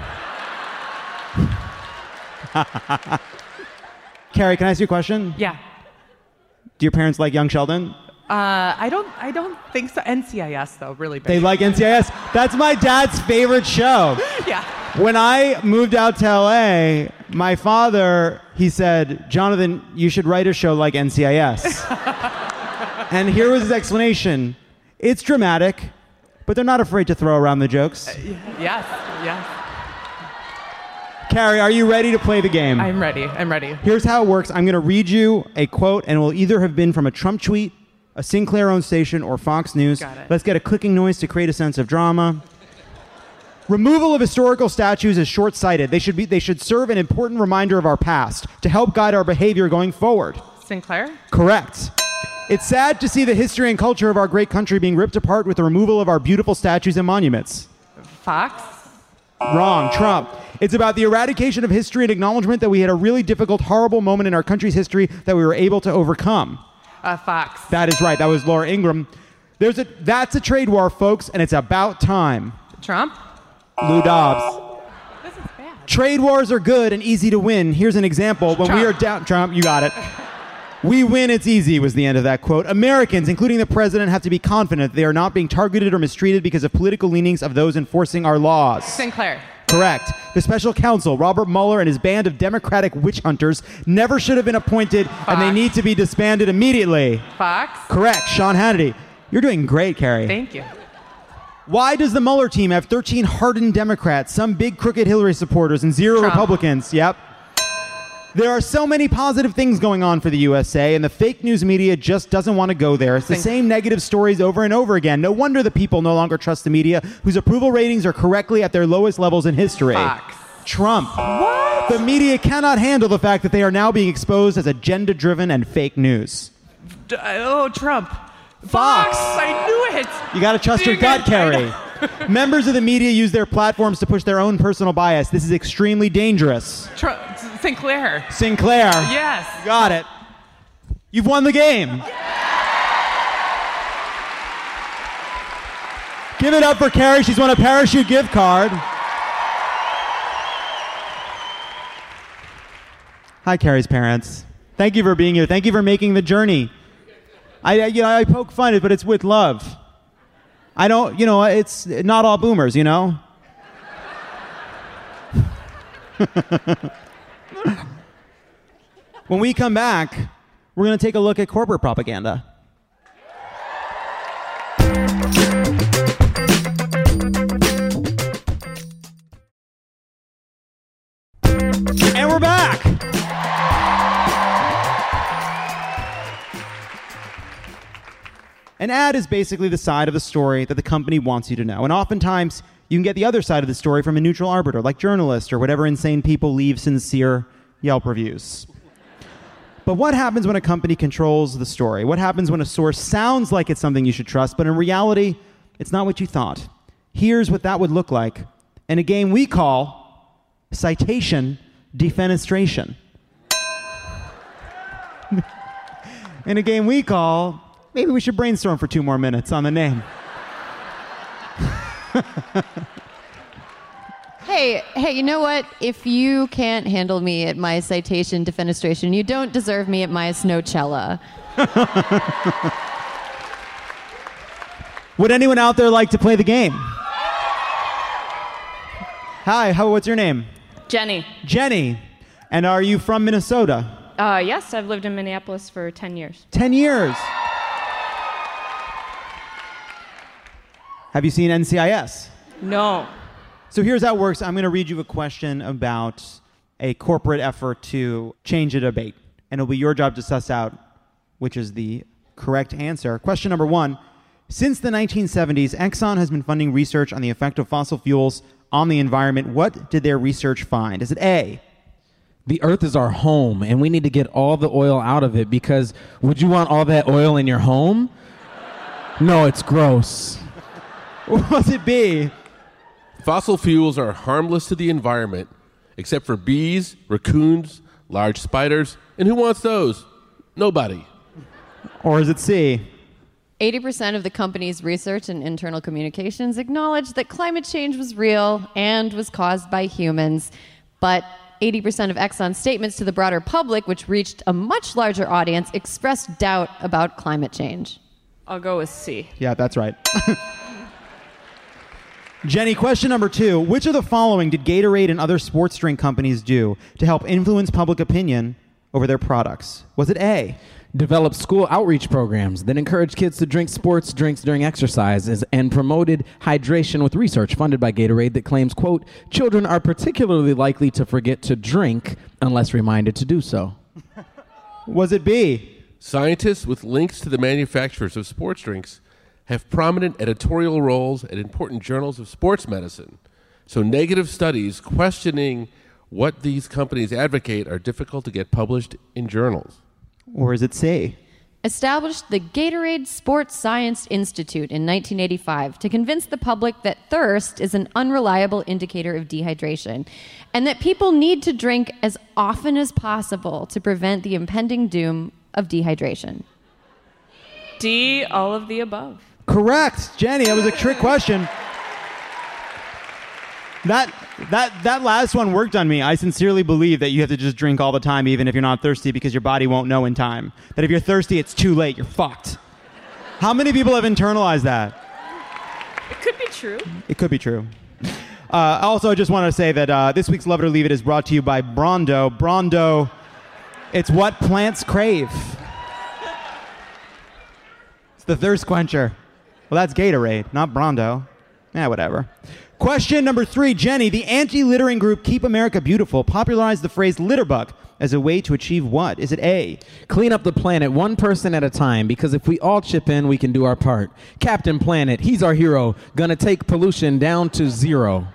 Carrie, can I ask you a question? Yeah. Do your parents like Young Sheldon? Uh, I don't. I don't think so. N C I S though, really big. They like N C I S? That's my dad's favorite show. Yeah. When I moved out to L A, my father, he said, Jonathan, you should write a show like N C I S. And here was his explanation. It's dramatic, but they're not afraid to throw around the jokes. Uh, yes. Yes. Carrie, are you ready to play the game? I'm ready. I'm ready. Here's how it works. I'm going to read you a quote, and it will either have been from a Trump tweet, a Sinclair-owned station, or Fox News. Got it. Let's get a clicking noise to create a sense of drama. Removal of historical statues is short-sighted. They should be. They should serve an important reminder of our past to help guide our behavior going forward. Sinclair? Correct. It's sad to see the history and culture of our great country being ripped apart with the removal of our beautiful statues and monuments. Fox? Wrong. Trump. It's about the eradication of history and acknowledgement that we had a really difficult, horrible moment in our country's history that we were able to overcome. Uh, Fox. That is right. That was Laura Ingraham. There's a, that's a trade war, folks, and it's about time. Trump? Lou Dobbs. This is bad. Trade wars are good and easy to win. Here's an example. When Trump. we are down... Trump, you got it. We win, it's easy, was the end of that quote. Americans, including the president, have to be confident they are not being targeted or mistreated because of political leanings of those enforcing our laws. Sinclair. Correct. The special counsel, Robert Mueller, and his band of Democratic witch hunters never should have been appointed, Fox. and they need to be disbanded immediately. Fox. Correct. Sean Hannity. You're doing great, Carrie. Thank you. Why does the Mueller team have thirteen hardened Democrats, some big crooked Hillary supporters, and zero Trump. Republicans? Yep. There are so many positive things going on for the U S A, and the fake news media just doesn't want to go there. It's the same negative stories over and over again. No wonder the people no longer trust the media, whose approval ratings are correctly at their lowest levels in history. Fox. Trump. What? The media cannot handle the fact that they are now being exposed as agenda-driven and fake news. D- oh, Trump. Fox. I knew it. You got to trust your gut, Carrie. Members of the media use their platforms to push their own personal bias. This is extremely dangerous. Trump. Sinclair. Sinclair. Yes. Got it. You've won the game. Give it up for Carrie. She's won a parachute gift card. Hi, Carrie's parents. Thank you for being here. Thank you for making the journey. I, you know, I poke fun, but it's with love. I don't, you know, it's not all boomers, you know? When we come back, we're going to take a look at corporate propaganda. And we're back. An ad is basically the side of the story that the company wants you to know. And oftentimes, you can get the other side of the story from a neutral arbiter, like journalists or whatever insane people leave sincere Yelp reviews. But what happens when a company controls the story? What happens when a source sounds like it's something you should trust, but in reality, it's not what you thought? Here's what that would look like in a game we call citation defenestration. In a game we call... Maybe we should brainstorm for two more minutes on the name. Hey, hey, you know what? If you can't handle me at my citation defenestration, you don't deserve me at my Snowcella. Would anyone out there like to play the game? Hi, how, what's your name? Jenny. Jenny. And are you from Minnesota? Uh, yes, I've lived in Minneapolis for ten years. Ten years. Have you seen N C I S? No. So here's how it works. I'm going to read you a question about a corporate effort to change a debate. And it'll be your job to suss out which is the correct answer. Question number one. Since the nineteen seventies, Exxon has been funding research on the effect of fossil fuels on the environment. What did their research find? Is it A? The earth is our home, and we need to get all the oil out of it because would you want all that oil in your home? No, it's gross. Was it B? Fossil fuels are harmless to the environment, except for bees, raccoons, large spiders, and who wants those? Nobody. Or is it C? eighty percent of the company's research and internal communications acknowledged that climate change was real and was caused by humans, but eighty percent of Exxon's statements to the broader public, which reached a much larger audience, expressed doubt about climate change. I'll go with C. Yeah, that's right. Jenny, question number two. Which of the following did Gatorade and other sports drink companies do to help influence public opinion over their products? Was it A? Developed school outreach programs that encouraged kids to drink sports drinks during exercises and promoted hydration with research funded by Gatorade that claims, quote, children are particularly likely to forget to drink unless reminded to do so. Was it B? Scientists with links to the manufacturers of sports drinks have prominent editorial roles at important journals of sports medicine. So negative studies questioning what these companies advocate are difficult to get published in journals. Or is it C? Established the Gatorade Sports Science Institute in nineteen eighty-five to convince the public that thirst is an unreliable indicator of dehydration and that people need to drink as often as possible to prevent the impending doom of dehydration. D, all of the above. Correct. Jenny, that was a trick question. That that that last one worked on me. I sincerely believe that you have to just drink all the time, even if you're not thirsty, because your body won't know in time. That if you're thirsty, it's too late. You're fucked. How many people have internalized that? It could be true. It could be true. Uh, also, I just want to say that uh, this week's Love It or Leave It is brought to you by Brawndo. Brawndo, it's what plants crave. It's the thirst quencher. Well, that's Gatorade, not Brawndo. Eh, whatever. Question number three. Jenny, the anti-littering group Keep America Beautiful popularized the phrase litterbug as a way to achieve what? Is it A? Clean up the planet one person at a time, because if we all chip in, we can do our part. Captain Planet, he's our hero, gonna take pollution down to zero.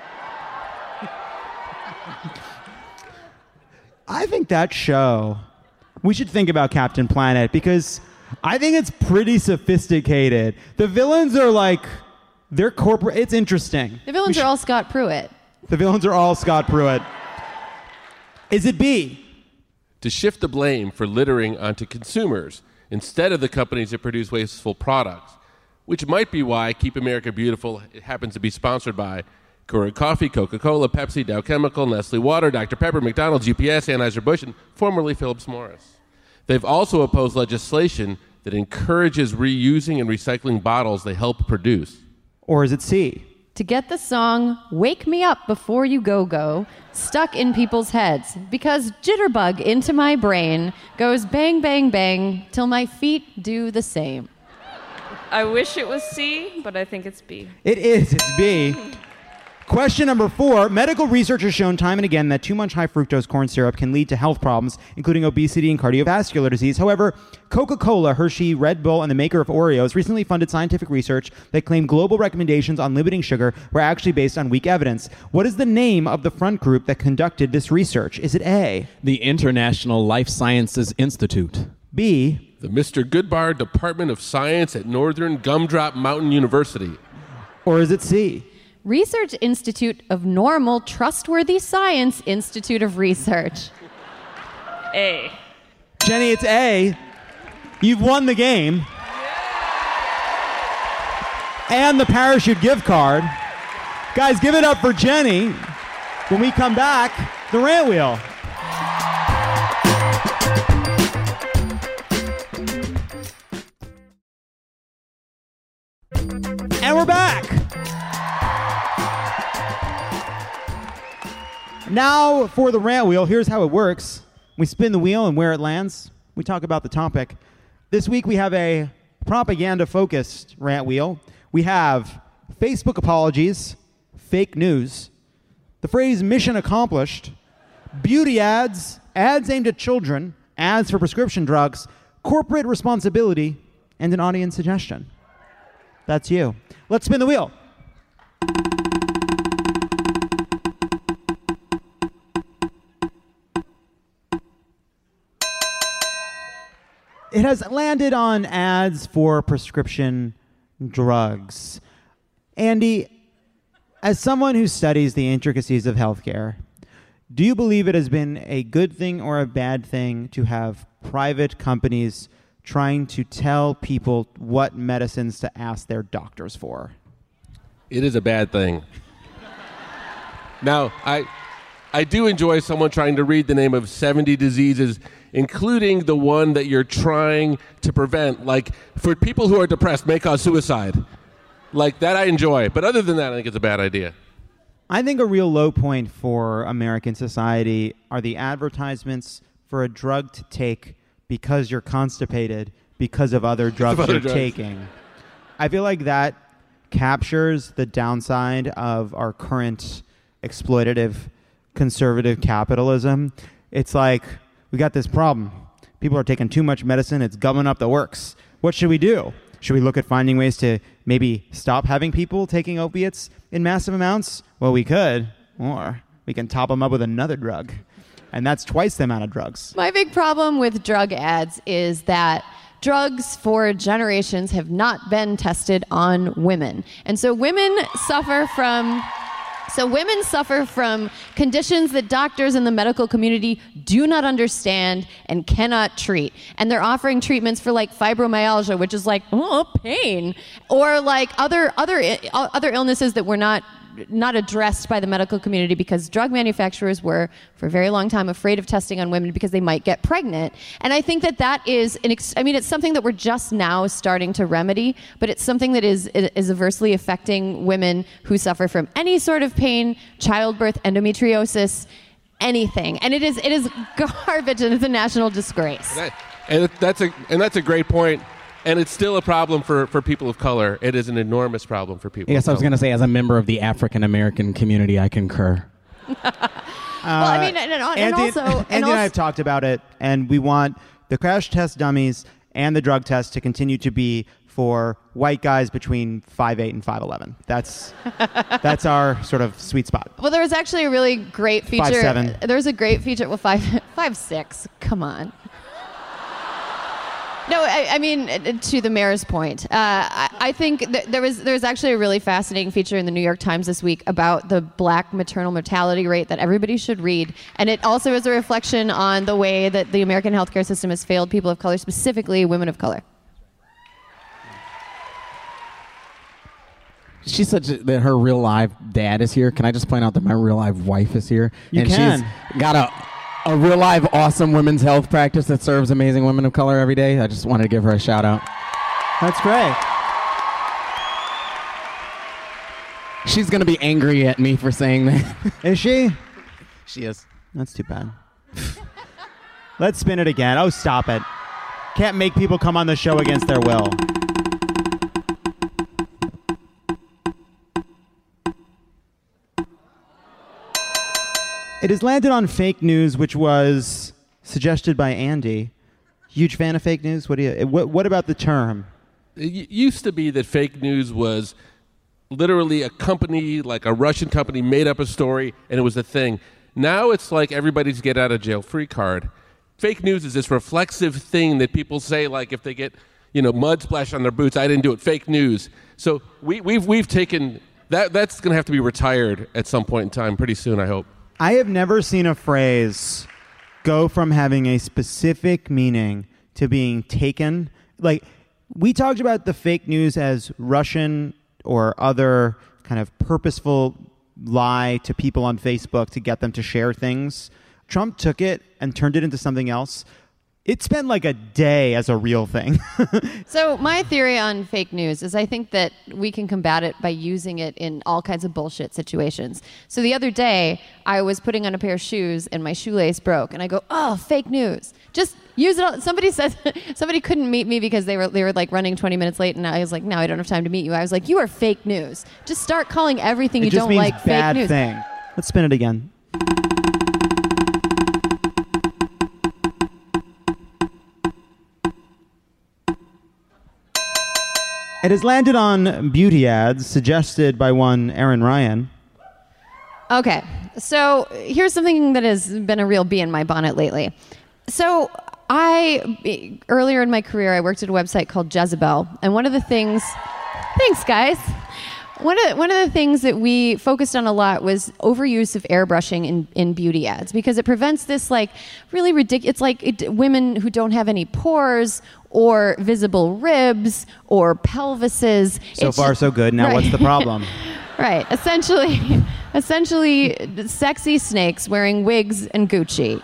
I think that show, we should think about Captain Planet, because I think it's pretty sophisticated. The villains are like, they're corporate. It's interesting. The villains are all Scott Pruitt. The villains are all Scott Pruitt. Is it B? To shift the blame for littering onto consumers instead of the companies that produce wasteful products, which might be why Keep America Beautiful happens to be sponsored by Keurig Coffee, Coca-Cola, Pepsi, Dow Chemical, Nestle Water, Doctor Pepper, McDonald's, U P S, Anheuser-Busch, and formerly Phillips Morris. They've also opposed legislation that encourages reusing and recycling bottles they help produce. Or is it C? To get the song Wake Me Up Before You Go Go stuck in people's heads, because Jitterbug into my brain goes bang, bang, bang till my feet do the same. I wish it was C, but I think it's B. It is. It's B. Question number four. Medical research has shown time and again that too much high fructose corn syrup can lead to health problems, including obesity and cardiovascular disease. However, Coca-Cola, Hershey, Red Bull, and the maker of Oreos recently funded scientific research that claimed global recommendations on limiting sugar were actually based on weak evidence. What is the name of the front group that conducted this research? Is it A? The International Life Sciences Institute. B? The Mister Goodbar Department of Science at Northern Gumdrop Mountain University. Or is it C? Research Institute of Normal Trustworthy Science Institute of Research. A. Jenny, it's A. You've won the game. And the parachute gift card. Guys, give it up for Jenny. When we come back, the rant wheel. And we're back. Now for the rant wheel. Here's how it works. We spin the wheel, and where it lands, we talk about the topic. This week we have a propaganda-focused rant wheel. We have Facebook apologies, fake news, the phrase mission accomplished, beauty ads, ads aimed at children, ads for prescription drugs, corporate responsibility, and an audience suggestion. That's you. Let's spin the wheel. It has landed on ads for prescription drugs. Andy, as someone who studies the intricacies of healthcare, do you believe it has been a good thing or a bad thing to have private companies trying to tell people what medicines to ask their doctors for? It is a bad thing. Now, I I do enjoy someone trying to read the name of seventy diseases, including the one that you're trying to prevent. Like, for people who are depressed, may cause suicide. Like, that I enjoy. But other than that, I think it's a bad idea. I think a real low point for American society are the advertisements for a drug to take because you're constipated because of other drugs other you're drugs. taking. I feel like that captures the downside of our current exploitative conservative capitalism. It's like, we got this problem. People are taking too much medicine. It's gumming up the works. What should we do? Should we look at finding ways to maybe stop having people taking opiates in massive amounts? Well, we could. Or we can top them up with another drug. And that's twice the amount of drugs. My big problem with drug ads is that drugs for generations have not been tested on women. And so women suffer from So women suffer from conditions that doctors in the medical community do not understand and cannot treat. And they're offering treatments for like fibromyalgia, which is like, oh, pain, or like other other other illnesses that were not not addressed by the medical community because drug manufacturers were for a very long time afraid of testing on women because they might get pregnant. And I think that that is an ex- I mean, it's something that we're just now starting to remedy, but it's something that is is adversely affecting women who suffer from any sort of pain, childbirth, endometriosis, anything. And it is it is garbage, and it's a national disgrace. And, that, and that's a and that's a great point. And it's still a problem for, for people of color. It is an enormous problem for people. Yes, of I was color. going to say, as a member of the African American community, I concur. well, I mean, and, and, and Andy, also, and Andy and also, I have talked about it, and we want the crash test dummies and the drug test to continue to be for white guys between five eight and five eleven. That's that's our sort of sweet spot. well, there was actually a really great feature. five seven. There was a great feature. Well, five five six. Come on. No, I, I mean, to the mayor's point, uh, I, I think th- there was there was actually a really fascinating feature in the New York Times this week about the black maternal mortality rate that everybody should read. And it also is a reflection on the way that the American healthcare system has failed people of color, specifically women of color. She said that her real live dad is here. Can I just point out that my real live wife is here? You and can. She's got a, a real live awesome women's health practice that serves amazing women of color every day. I just wanted to give her a shout out. That's great. She's going to be angry at me for saying that. Is she? She is. That's too bad. Let's spin it again. Oh, stop it. Can't make people come on the show against their will. It has landed on fake news, which was suggested by Andy. Huge fan of fake news? What do you? What, what about the term? It used to be that fake news was literally a company, like a Russian company, made up a story, and it was a thing. Now it's like everybody's get out of jail free card. Fake news is this reflexive thing that people say, like if they get, you know, mud splashed on their boots, I didn't do it. Fake news. So we, we've we've taken that. That's going to have to be retired at some point in time, pretty soon, I hope. I have never seen a phrase go from having a specific meaning to being taken. Like, we talked about the fake news as Russian or other kind of purposeful lie to people on Facebook to get them to share things. Trump took it and turned it into something else. It spent like a day as a real thing. So my theory on fake news is I think that we can combat it by using it in all kinds of bullshit situations. So the other day, I was putting on a pair of shoes and my shoelace broke, and I go, "Oh, fake news." Just use it all. Somebody said somebody couldn't meet me because they were they were like running twenty minutes late, and I was like, "No, I don't have time to meet you." I was like, "You are fake news." Just start calling everything it you just don't means like bad fake news. thing. Let's spin it again. It has landed on beauty ads suggested by one Aaron Ryan. Okay, so here's something that has been a real bee in my bonnet lately. So I, earlier in my career, I worked at a website called Jezebel, and one of the things, thanks guys, one of, one of the things that we focused on a lot was overuse of airbrushing in, in beauty ads, because it prevents this like really ridiculous, it's like it, women who don't have any pores or visible ribs or pelvises. So It's far, just- so good. Now right. what's the problem? Right. Essentially, essentially, sexy snakes wearing wigs and Gucci.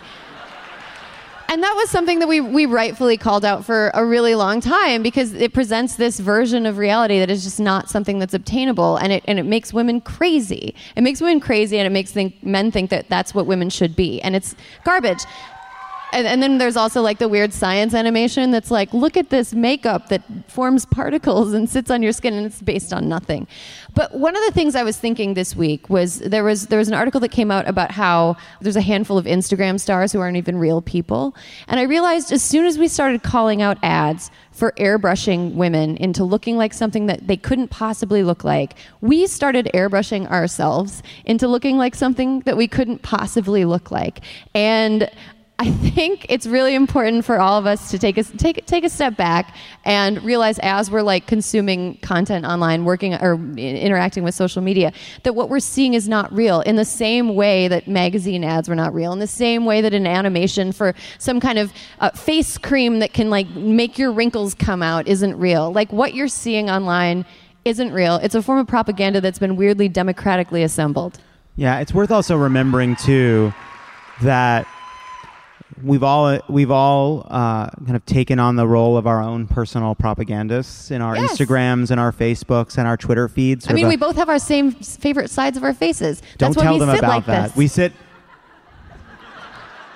And that was something that we, we rightfully called out for a really long time, because it presents this version of reality that is just not something that's obtainable, and it and it makes women crazy. It makes women crazy, and it makes think, men think that that's what women should be, and it's garbage. And, and then there's also like the weird science animation that's like, look at this makeup that forms particles and sits on your skin, and it's based on nothing. But one of the things I was thinking this week was there was there was an article that came out about how there's a handful of Instagram stars who aren't even real people. And I realized as soon as we started calling out ads for airbrushing women into looking like something that they couldn't possibly look like, we started airbrushing ourselves into looking like something that we couldn't possibly look like. And I think it's really important for all of us to take a, take, take a step back and realize, as we're like consuming content online, working or interacting with social media, that what we're seeing is not real, in the same way that magazine ads were not real, in the same way that an animation for some kind of uh, face cream that can like make your wrinkles come out isn't real. Like, what you're seeing online isn't real. It's a form of propaganda that's been weirdly democratically assembled. Yeah, it's worth also remembering too that We've all we've all uh, kind of taken on the role of our own personal propagandists in our Yes. Instagrams and our Facebooks and our Twitter feeds. I mean, Sort of we a- both have our same favorite sides of our faces. don't That's why tell we them sit about like that. this. We sit.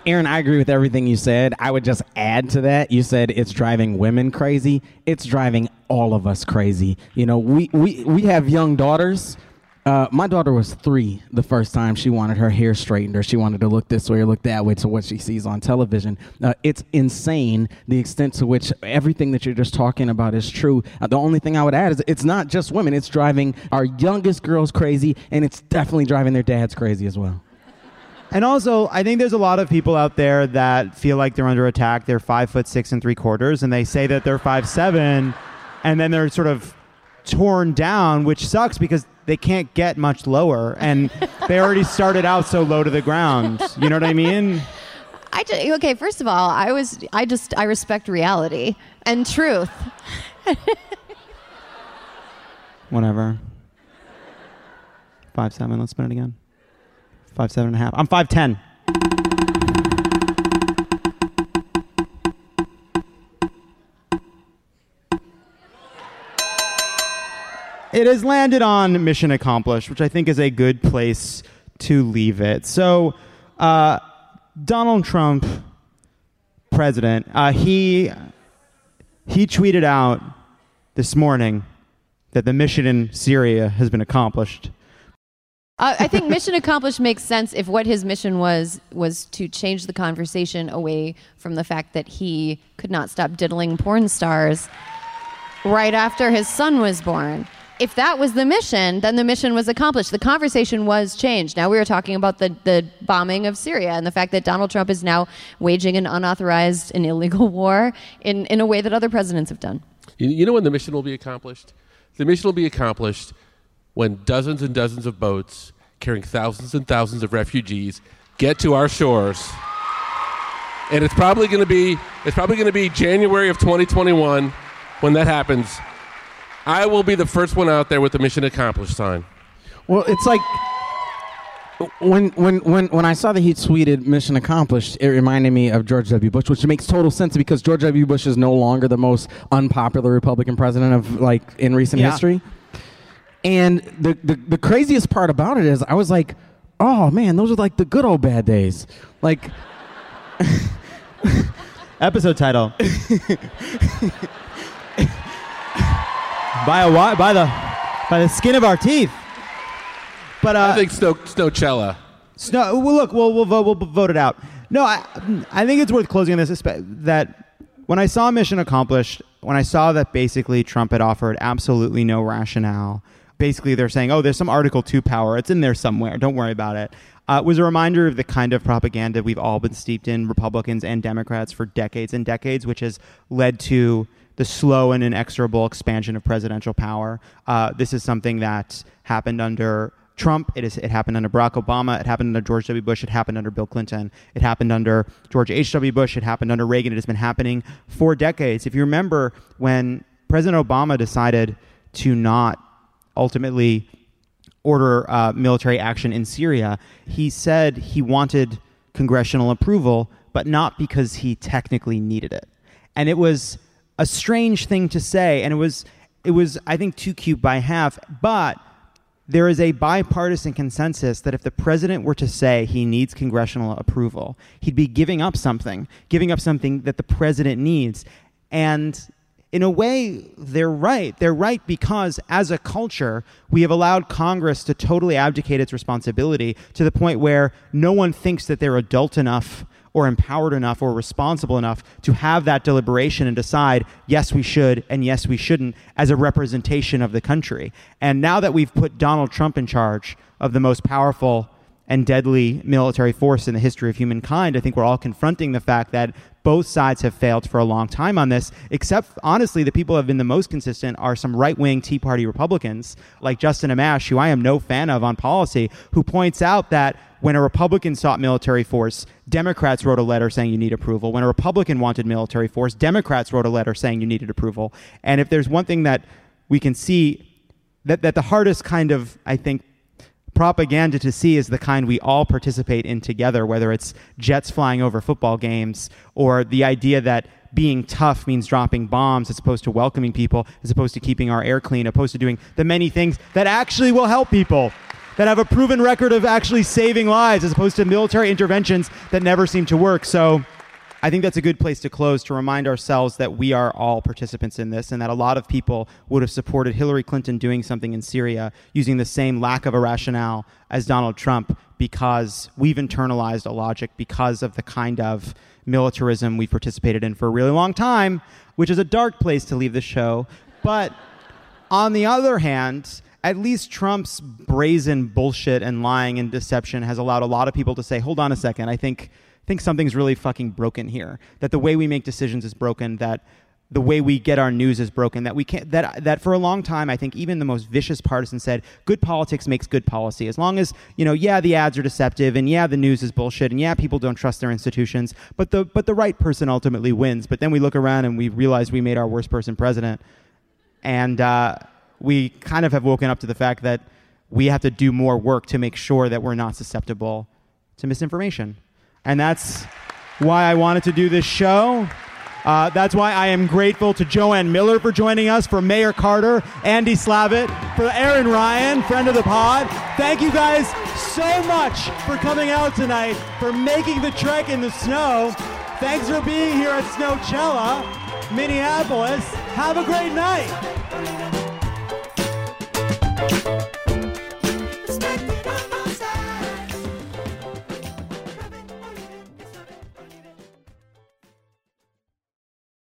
Aaron, I agree with everything you said. I would just add to that. You said it's driving women crazy. It's driving all of us crazy. You know, we, we, we have young daughters. Uh, my daughter was three the first time she wanted her hair straightened, or she wanted to look this way or look that way to what she sees on television. Uh, it's insane the extent to which everything that you're just talking about is true. Uh, the only thing I would add is it's not just women. It's driving our youngest girls crazy, and it's definitely driving their dads crazy as well. And also, I think there's a lot of people out there that feel like they're under attack. They're five foot six and three quarters, and they say that they're five seven, and then they're sort of torn down, which sucks because they can't get much lower, and they already started out so low to the ground. You know what I mean? I just, okay, first of all, I was I just I respect reality and truth. Whatever. Five seven. Let's spin it again. Five seven and a half. I'm five ten. It has landed on mission accomplished, which I think is a good place to leave it. So, uh, Donald Trump, president, uh, he he tweeted out this morning that the mission in Syria has been accomplished. Uh, I think mission accomplished makes sense if what his mission was was to change the conversation away from the fact that he could not stop diddling porn stars right after his son was born. If that was the mission, then the mission was accomplished. The conversation was changed. Now we are talking about the, the bombing of Syria and the fact that Donald Trump is now waging an unauthorized and illegal war in, in a way that other presidents have done. You, you know when the mission will be accomplished? The mission will be accomplished when dozens and dozens of boats carrying thousands and thousands of refugees get to our shores. And it's probably going to be it's probably going to be January of twenty twenty-one when that happens. I will be the first one out there with the mission accomplished sign. Well, it's like when when when when I saw that he tweeted "mission accomplished," it reminded me of George W. Bush, which makes total sense because George W. Bush is no longer the most unpopular Republican president of like in recent Yeah. history. And the, the the craziest part about it is I was like, oh man, those are like the good old bad days. Like Episode title. by a wi- by the by the skin of our teeth. But uh, I think Snow Snowchella. Snow. Well, look, we'll we'll vote, we'll vote it out. No, I I think it's worth closing on this. That when I saw mission accomplished, when I saw that basically Trump had offered absolutely no rationale. Basically, they're saying, oh, there's some Article two power. It's in there somewhere. Don't worry about it. Uh, was a reminder of the kind of propaganda we've all been steeped in, Republicans and Democrats, for decades and decades, which has led to the slow and inexorable expansion of presidential power. Uh, this is something that happened under Trump. It, is, it happened under Barack Obama. It happened under George W. Bush. It happened under Bill Clinton. It happened under George H W. Bush. It happened under Reagan. It has been happening for decades. If you remember when President Obama decided to not ultimately order uh, military action in Syria, he said he wanted congressional approval, but not because he technically needed it. And it was a strange thing to say, and it was, it was I think, too cute by half, but there is a bipartisan consensus that if the president were to say he needs congressional approval, he'd be giving up something, giving up something that the president needs. And in a way, they're right. They're right because as a culture, we have allowed Congress to totally abdicate its responsibility to the point where no one thinks that they're adult enough or empowered enough or responsible enough to have that deliberation and decide, yes, we should and yes, we shouldn't, as a representation of the country. And now that we've put Donald Trump in charge of the most powerful and deadly military force in the history of humankind, I think we're all confronting the fact that both sides have failed for a long time on this, except, honestly, the people who have been the most consistent are some right-wing Tea Party Republicans, like Justin Amash, who I am no fan of on policy, who points out that when a Republican sought military force, Democrats wrote a letter saying you need approval. When a Republican wanted military force, Democrats wrote a letter saying you needed approval. And if there's one thing that we can see, that, that the hardest kind of, I think, propaganda to see is the kind we all participate in together, whether it's jets flying over football games or the idea that being tough means dropping bombs as opposed to welcoming people, as opposed to keeping our air clean, opposed to doing the many things that actually will help people. that have a proven record of actually saving lives as opposed to military interventions that never seem to work. So I think that's a good place to close, to remind ourselves that we are all participants in this and that a lot of people would have supported Hillary Clinton doing something in Syria using the same lack of a rationale as Donald Trump, because we've internalized a logic because of the kind of militarism we've participated in for a really long time, which is a dark place to leave the show. But on the other hand, at least Trump's brazen bullshit and lying and deception has allowed a lot of people to say, hold on a second, I think I think something's really fucking broken here. That the way we make decisions is broken, that the way we get our news is broken, that we can't, that that for a long time, I think even the most vicious partisan said, good politics makes good policy. As long as, you know, yeah, the ads are deceptive, and yeah, the news is bullshit, and yeah, people don't trust their institutions, but the but the right person ultimately wins. But then we look around and we realize we made our worst person president. And uh, we kind of have woken up to the fact that we have to do more work to make sure that we're not susceptible to misinformation. And that's why I wanted to do this show. Uh, that's why I am grateful to Joanne Miller for joining us, for Mayor Carter, Andy Slavitt, for Aaron Ryan, friend of the pod. Thank you guys so much for coming out tonight, for making the trek in the snow. Thanks for being here at Snowchella, Minneapolis. Have a great night.